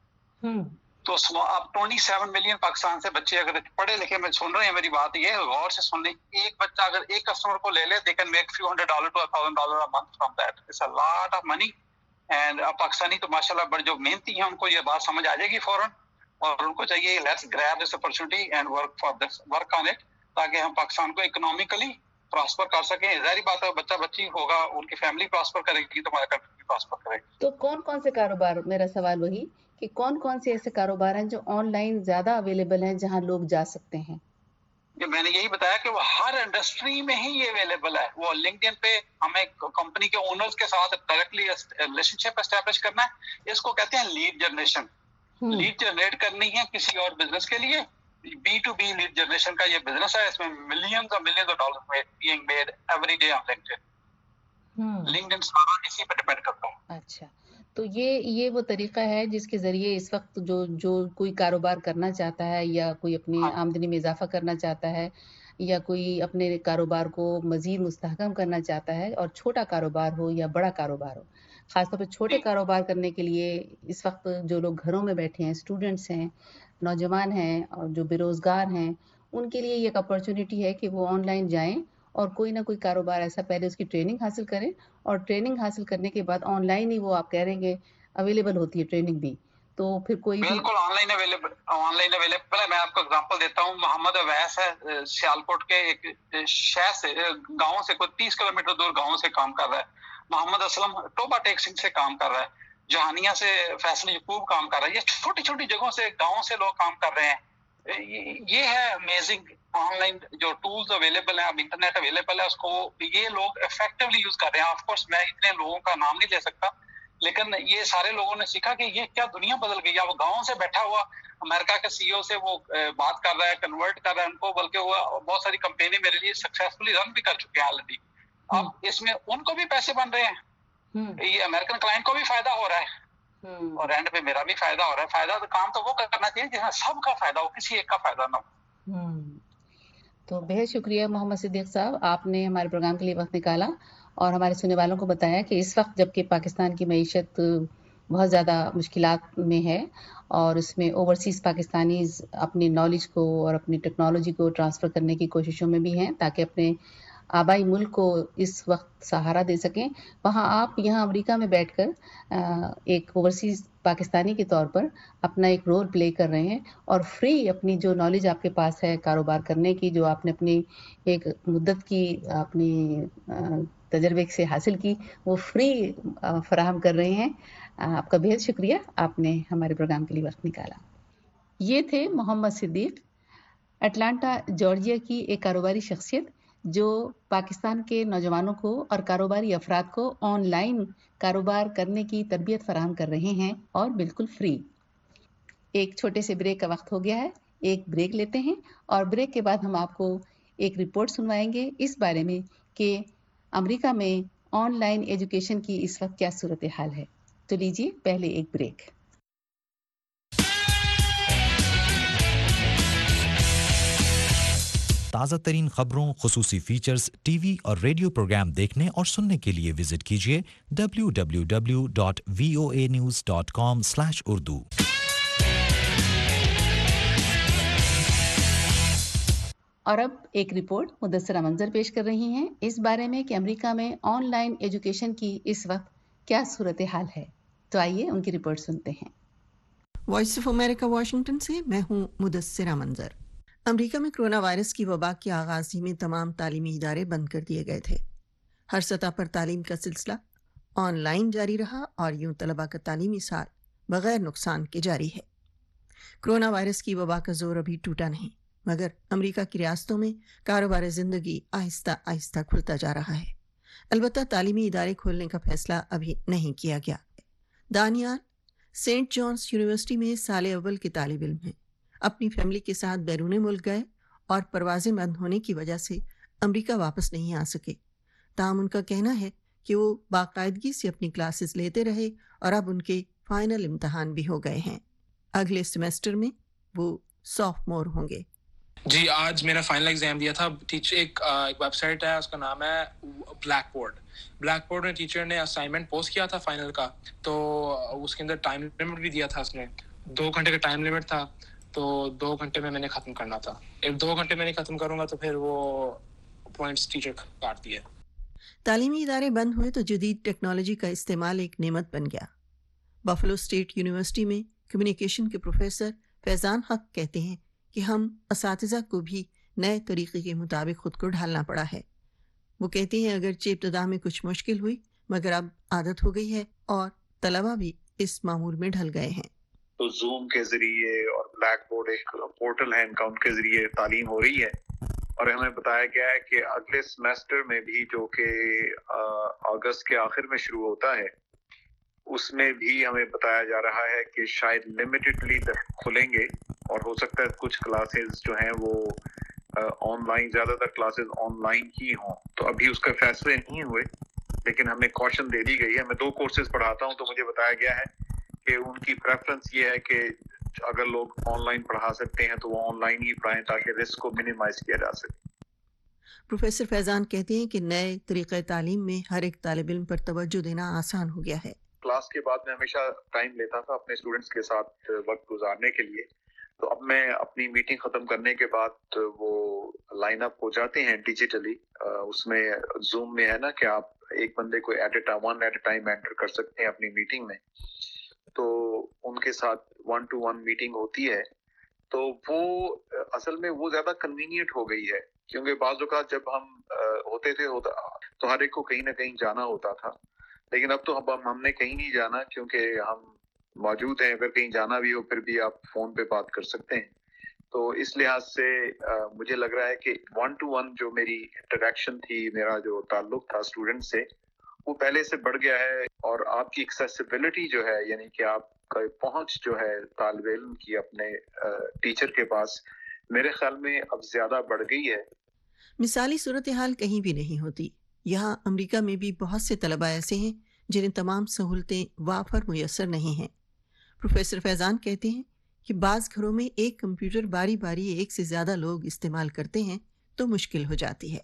تو آپ ٹوئنٹی سیون ملین پاکستان سے بچے اگر پڑھے لکھے میں سن رہے ہیں میری بات, یہ غور سے سن لیں, ایک بچہ اگر ایک کسٹمر کو لے لے they can make few hundred dollar to thousand dollar month from that. It's a lot of money. And Pakistani تو ماشاء اللہ بڑے جو محنتی ہیں ان کو یہ بات سمجھ آ جائے گی فوراً, اور ان کو چاہیے let's grab this opportunity and work for this work on it, تاکہ ہم پاکستان کو اکنامیکلی پراسپر کر سکیں. ظاہری بات ہے بچہ بچی ہوگا ان کی فیملی پراسپر کرے گی تو ہمارا کنٹری بھی پراسپر کرے گی. تو کون کون سے کاروبار, میرا سوال وہی کہ کون کون سے ایسے کاروبار ہیں جو آن لائن زیادہ اویلیبل ہیں جہاں لوگ جا سکتے ہیں؟ میں نے یہی بتایا کہ وہ ہر انڈسٹری میں ہی یہ اویلیبل ہے. وہ لنکڈ ان پہ ہمیں کمپنی کے اونرز کے ساتھ ڈائریکٹلی ریلیشن شپ اسٹیبلش کرنا ہے. اس کو کہتے ہیں لیڈ جنریشن. لیڈ جنریٹ کرنی ہے کسی اور بزنس کے لیے. B to B lead generation کا یہ بزنس ہے, اس میں ملینز اور millions of dollar being made every day on LinkedIn. LinkedIn سارا اسی پہ ڈیپینڈ کرتا ہے. اچھا, تو یہ یہ وہ طریقہ ہے جس کے ذریعے اس وقت جو جو کوئی کاروبار کرنا چاہتا ہے یا کوئی اپنی آمدنی میں اضافہ کرنا چاہتا ہے یا کوئی اپنے کاروبار کو مزید مستحکم کرنا چاہتا ہے, اور چھوٹا کاروبار ہو یا بڑا کاروبار ہو, خاص طور پہ چھوٹے کاروبار کرنے کے لیے اس وقت جو لوگ گھروں میں بیٹھے ہیں, اسٹوڈنٹس ہیں, نوجوان ہیں اور جو بے روزگار ہیں, ان کے لیے یہ ایک اپرچونیٹی ہے کہ وہ آن لائن جائیں اور کوئی نہ کوئی کاروبار ایسا پہلے اس کی ٹریننگ حاصل کریں, اور ٹریننگ حاصل کرنے کے بعد آن لائن ہی وہ آپ کہہ رہے ہیں کہ اویلیبل ہوتی ہے ٹریننگ بھی, تو پھر کوئی بھی بالکل online available online available ہے. میں آپ کو اگزامپل دیتا ہوں. محمد اویس ہے سیالکوٹ کے ایک شہر سے, گاؤں سے کوئی تیس کلو میٹر دور گاؤں سے کام کر رہا ہے. محمد اسلم ٹوبا ٹیکسنگ سے کام کر رہا ہے. جہانیہ سے فیصل یعقوب کام کر رہا ہے. یہ چھوٹی چھوٹی جگہوں سے گاؤں سے لوگ کام کر رہے ہیں. یہ ہے امیزنگ آن لائن جو ٹولز اویلیبل ہیں, اب انٹرنیٹ اویلیبل ہے, اس کو یہ لوگ افیکٹولی یوز کر رہے ہیں. آف کورس میں اتنے لوگوں کا نام نہیں لے سکتا, لیکن یہ سارے لوگوں نے سیکھا کہ یہ کیا دنیا بدل گئی ہے. وہ گاؤں سے بیٹھا ہوا امریکہ کے سی او سے وہ بات کر رہا ہے, کنورٹ کر رہا ہے ان کو, بلکہ وہ بہت ساری کمپنی میرے لیے سکسیسفلی رن بھی کر چکے ہیں آلریڈی. اب اس میں ان کو بھی پیسے بن رہے ہیں, یہ امریکن کلائنٹ کو بھی فائدہ ہو رہا ہے, اور اینڈ پہ میرا بھی فائدہ ہو رہا ہے. فائدہ تو کام تو وہ کرنا چاہیے جس میں سب کا فائدہ ہو, کسی ایک کا فائدہ نہ ہو. تو بہت شکریہ محمد صدیق صاحب, آپ نے ہمارے پروگرام کے لیے وقت نکالا اور ہمارے سننے والوں کو بتایا کہ اس وقت جبکہ پاکستان کی معیشت بہت زیادہ مشکلات میں ہے اور اس میں اوورسیز پاکستانیز اپنی نالج کو اور اپنی ٹیکنالوجی کو ٹرانسفر کرنے کی کوششوں میں بھی ہیں تاکہ اپنے آبائی ملک کو اس وقت سہارا دے سکیں, وہاں آپ یہاں امریکہ میں بیٹھ کر ایک اوورسیز پاکستانی کے طور پر اپنا ایک رول پلے کر رہے ہیں اور فری اپنی جو نالج آپ کے پاس ہے کاروبار کرنے کی, جو آپ نے اپنی ایک مدت کی اپنی تجربے سے حاصل کی, وہ فری فراہم کر رہے ہیں. آپ کا بہت شکریہ, آپ نے ہمارے پروگرام کے لیے وقت نکالا. یہ تھے محمد صدیق, اٹلانٹا جارجیا کی ایک کاروباری شخصیت جو پاکستان کے نوجوانوں کو اور کاروباری افراد کو آن لائن کاروبار کرنے کی تربیت فراہم کر رہے ہیں اور بالکل فری. ایک چھوٹے سے بریک کا وقت ہو گیا ہے, ایک بریک لیتے ہیں اور بریک کے بعد ہم آپ کو ایک رپورٹ سنوائیں گے اس بارے میں کہ امریکہ میں آن لائن ایجوکیشن کی اس وقت کیا صورتحال ہے. تو لیجیے پہلے ایک بریک. تازہ ترین خبروں, خصوصی فیچرز, ٹی وی اور ریڈیو پروگرام دیکھنے اور سننے کے لیے وزٹ کیجیے W W W dot V O A news dot com slash Urdu. اور اب ایک رپورٹ مدثرہ منظر پیش کر رہی ہیں اس بارے میں کہ امریکہ میں آن لائن ایجوکیشن کی اس وقت کیا صورتحال ہے. تو آئیے ان کی رپورٹ سنتے ہیں. وائس آف امریکہ واشنگٹن سے میں ہوں مدثرہ منظر. امریکہ میں کرونا وائرس کی وبا کے آغاز ہی میں تمام تعلیمی ادارے بند کر دیے گئے تھے. ہر سطح پر تعلیم کا سلسلہ آن لائن جاری رہا اور یوں طلباء کا تعلیمی سال بغیر نقصان کے جاری ہے. کرونا وائرس کی وبا کا زور ابھی ٹوٹا نہیں, مگر امریکہ کی ریاستوں میں کاروبار زندگی آہستہ آہستہ کھلتا جا رہا ہے. البتہ تعلیمی ادارے کھولنے کا فیصلہ ابھی نہیں کیا گیا. دانیال سینٹ جانس یونیورسٹی میں سال اول کے طالب علم ہیں. اپنی فیملی کے ساتھ بیرون ملک گئے اور پروازیں بند ہونے کی وجہ سے امریکہ واپس نہیں آ سکے. تاہم ان کا کہنا ہے کہ وہ باقاعدگی سے اپنی کلاسز لیتے رہے اور اب ان کے فائنل امتحان بھی ہو گئے ہیں. اگلے سیمسٹر میں وہ سافٹمور ہوں گے. جی آج میرا فائنل ایگزام دیا تھا. ٹیچر ایک ایک ویب سائٹ ہے, اس کا نام ہے بلیک بورڈ. بلیک بورڈ میں ٹیچر نے اسائنمنٹ پوسٹ کیا تھا فائنل کا, تو اس کے اندر ٹائم لمٹ بھی دیا تھا. اس نے دو گھنٹے کا ٹائم لمٹ تھا, تو دو گھنٹے میں میں نے ختم کرنا تھا. ایک دو گھنٹے میں نہیں ختم کروں گا تو پھر وہ پوائنٹس ٹیچر کاٹتی ہے. تعلیمی ادارے بند ہوئے تو جدید ٹیکنالوجی کا استعمال ایک نعمت بن گیا. بفلو اسٹیٹ یونیورسٹی میں کمیونیکیشن کے پروفیسر فیضان حق کہتے ہیں کہ ہم اساتذہ کو بھی نئے طریقے کے مطابق خود کو ڈھالنا پڑا ہے. وہ کہتے ہیں اگرچہ ابتدا میں کچھ مشکل ہوئی مگر اب عادت ہو گئی ہے اور طلبہ بھی اس معمول میں ڈھل گئے ہیں. تو زوم کے ذریعے اور بلیک بورڈ ایک پورٹل ہے ان کا, ان کے ذریعے تعلیم ہو رہی ہے. اور ہمیں بتایا گیا ہے کہ اگلے سیمسٹر میں بھی, جو کہ اگست کے آخر میں شروع ہوتا ہے, اس میں بھی ہمیں بتایا جا رہا ہے کہ شاید لمیٹڈلی کھلیں گے, اور ہو سکتا ہے کچھ کلاسز جو ہیں وہ آن لائن, زیادہ تر کلاسز آن لائن ہی ہوں. تو ابھی اس کے فیصلے نہیں ہوئے, لیکن ہمیں کوشن دے دی گئی ہے. میں دو کورسز پڑھاتا ہوں, تو مجھے بتایا گیا ہے کہ ان کی پریفرنس یہ ہے کہ اگر لوگ آن لائن پڑھا سکتے ہیں تو وہ آن لائن ہی پڑھائیں تاکہ رسک کو منیمائز کیا جا سکے. پروفیسر فیضان کہتے ہیں کہ نئے طریقہ تعلیم میں ہر ایک طالب علم پر توجہ دینا آسان ہو گیا ہے. کلاس کے بعد میں ہمیشہ ٹائم لیتا تھا اپنے اسٹوڈنٹس کے ساتھ وقت گزارنے کے لیے, تو اب میں اپنی میٹنگ ختم کرنے کے بعد وہ لائن اپ ہو جاتے ہیں ڈیجیٹلی. اس میں زوم میں ہے نا کہ آپ ایک بندے کو at a one at a time enter کر سکتے ہیں اپنی میٹنگ میں, تو ان کے ساتھ ون ٹو ون میٹنگ ہوتی ہے. تو وہ اصل میں وہ زیادہ کنوینئنٹ ہو گئی ہے, کیونکہ بعض اوقات جب ہم ہوتے تھے ہوتا تو ہر ایک کو کہیں نہ کہیں جانا ہوتا تھا, لیکن اب تو اب ہم نے کہیں نہیں جانا کیونکہ ہم موجود ہیں. اگر کہیں جانا بھی ہو پھر بھی آپ فون پہ بات کر سکتے ہیں. تو اس لحاظ سے مجھے لگ رہا ہے کہ ون ٹو ون جو میری انٹریکشن تھی, میرا جو تعلق تھا اسٹوڈنٹ سے, وہ پہلے سے بڑھ گیا ہے. اور آپ کی ایکسیسیبلٹی جو ہے, یعنی کہ آپ کا پہنچ جو ہے طالب علم کی اپنے ٹیچر کے پاس, میرے خیال میں اب زیادہ بڑھ گئی ہے. مثالی صورتحال کہیں بھی نہیں ہوتی. یہاں امریکہ میں بھی بہت سے طلبہ ایسے ہیں جنہیں تمام سہولتیں وافر میسر نہیں ہیں. پروفیسر فیضان کہتے ہیں کہ بعض گھروں میں ایک کمپیوٹر باری باری ایک سے زیادہ لوگ استعمال کرتے ہیں تو مشکل ہو جاتی ہے.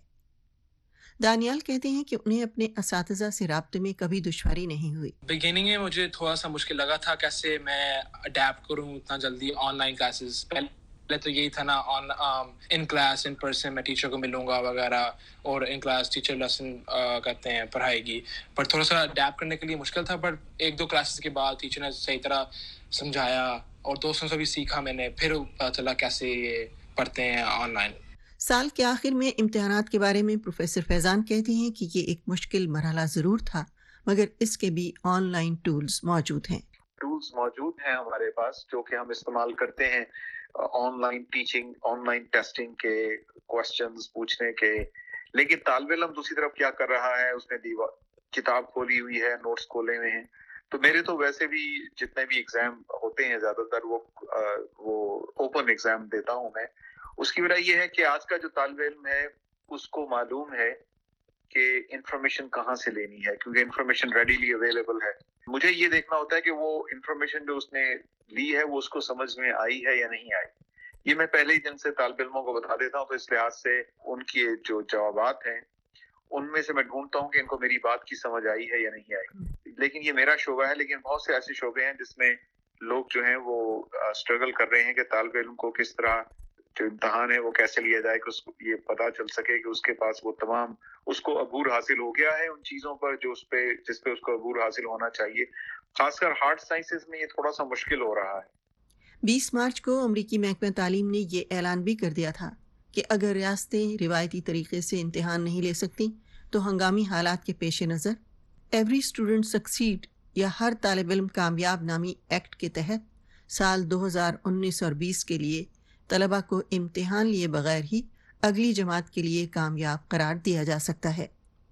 دانیال کہتے ہیں کہ انہیں اپنے اساتذہ سے رابطے میں کبھی دشواری نہیں ہوئی. بگننگ میں مجھے تھوڑا سا مشکل لگا تھا کیسے میں اڈیپٹ کروں اتنا جلدی آن لائن کلاسز. پہلے تو یہی تھا نا on in class in person میں ٹیچر کو ملوں گا وغیرہ, اور ان کلاس ٹیچر لیسن کرتے ہیں پڑھائے گی, پر تھوڑا سا اڈیپٹ کرنے کے لیے مشکل تھا. بٹ ایک دو کلاسز کے بعد ٹیچر نے صحیح طرح سمجھایا اور دوستوں سے بھی سیکھا میں نے, پھر پتا چلا کیسے یہ پڑھتے ہیں آن لائن. سال کے آخر میں امتحانات کے بارے میں پروفیسر فیضان کہتے ہیں کہ یہ ایک مشکل مرحلہ ضرور تھا, مگر اس کے بھی آن لائن ٹولز موجود ہیں. ٹولز موجود ہیں ہمارے پاس جو کہ ہم استعمال کرتے ہیں online teaching, online testing کے, کوسچنز پوچھنے کے. لیکن طالب علم دوسری طرف کیا کر رہا ہے, اس نے دیوار کتاب کھولی ہوئی ہے, نوٹس کھولے ہوئے ہیں. تو میرے تو ویسے بھی جتنے بھی ایگزام ہوتے ہیں زیادہ تر وہ وہ اوپن ایگزام دیتا ہوں میں. اس کی وجہ یہ ہے کہ آج کا جو طالب علم ہے اس کو معلوم ہے کہ انفارمیشن کہاں سے لینی ہے, کیونکہ انفارمیشن ریڈیلی اویلیبل ہے. مجھے یہ دیکھنا ہوتا ہے کہ وہ انفارمیشن جو اس نے لی ہے وہ اس کو سمجھ میں آئی ہے یا نہیں آئی. یہ میں پہلے ہی دن سے طالب علموں کو بتا دیتا ہوں, تو اس لحاظ سے ان کے جو جوابات ہیں ان میں سے میں ڈھونڈتا ہوں کہ ان کو میری بات کی سمجھ آئی ہے یا نہیں آئی. لیکن یہ میرا شعبہ ہے, لیکن بہت سے ایسے شعبے ہیں جس میں لوگ جو ہیں وہ اسٹرگل کر رہے ہیں کہ طالب علم کو کس طرح جو امتحان ہے وہ کیسے لیا جائے کہ اس کو یہ پتا چل سکے کہ اس کے پاس وہ تمام اس کو عبور حاصل ہو گیا ہے ان چیزوں پر جو اس پہ جس پہ اس کو عبور حاصل ہونا چاہیے. خاص کر ہارڈ سائنسز میں یہ تھوڑا سا مشکل ہو رہا ہے. بیس مارچ کو امریکی محکمہ تعلیم نے یہ اعلان بھی کر دیا تھا کہ اگر ریاستیں روایتی طریقے سے امتحان نہیں لے سکتی تو ہنگامی حالات کے پیش نظر ایوری اسٹوڈنٹ سکسیڈ یا ہر طالب علم کامیاب نامی ایکٹ کے تحت سال دو ہزار انیس اور بیس کے لیے طلبہ کو امتحان لیے بغیر ہی اگلی جماعت کے لیے کامیاب قرار دیا جا سکتا ہے.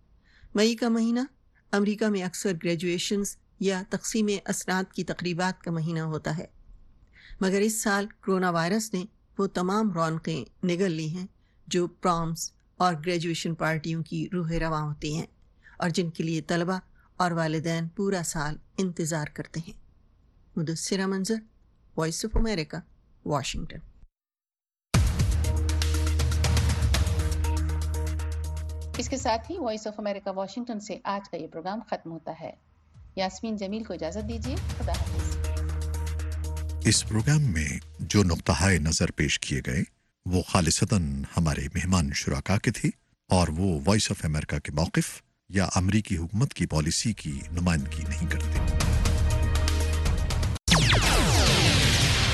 مئی کا مہینہ امریکہ میں اکثر گریجویشنز یا تقسیم اسناد کی تقریبات کا مہینہ ہوتا ہے، مگر اس سال کرونا وائرس نے وہ تمام رونقیں نگل لی ہیں جو پرامس اور گریجویشن پارٹیوں کی روح رواں ہوتی ہیں اور جن کے لیے طلبہ اور والدین پورا سال انتظار کرتے ہیں. मुदस्सिरा मंजर, वॉइस ऑफ अमेरिका, वाशिंगटन। इसके साथ ही वॉइस ऑफ अमेरिका वाशिंगटन से आज का ये प्रोग्राम खत्म होता है। यास्मीन जमील को इजाजत दीजिए। खुदा हाफिज। इस प्रोग्राम में जो नुक्ता-ए नज़र पेश किए गए वो खालिसतन हमारे मेहमान शुराका के थे और वो वॉइस ऑफ अमेरिका के मौक़िफ़ या अमरीकी हुकूमत की पॉलिसी की नुमाइंदगी नहीं करते।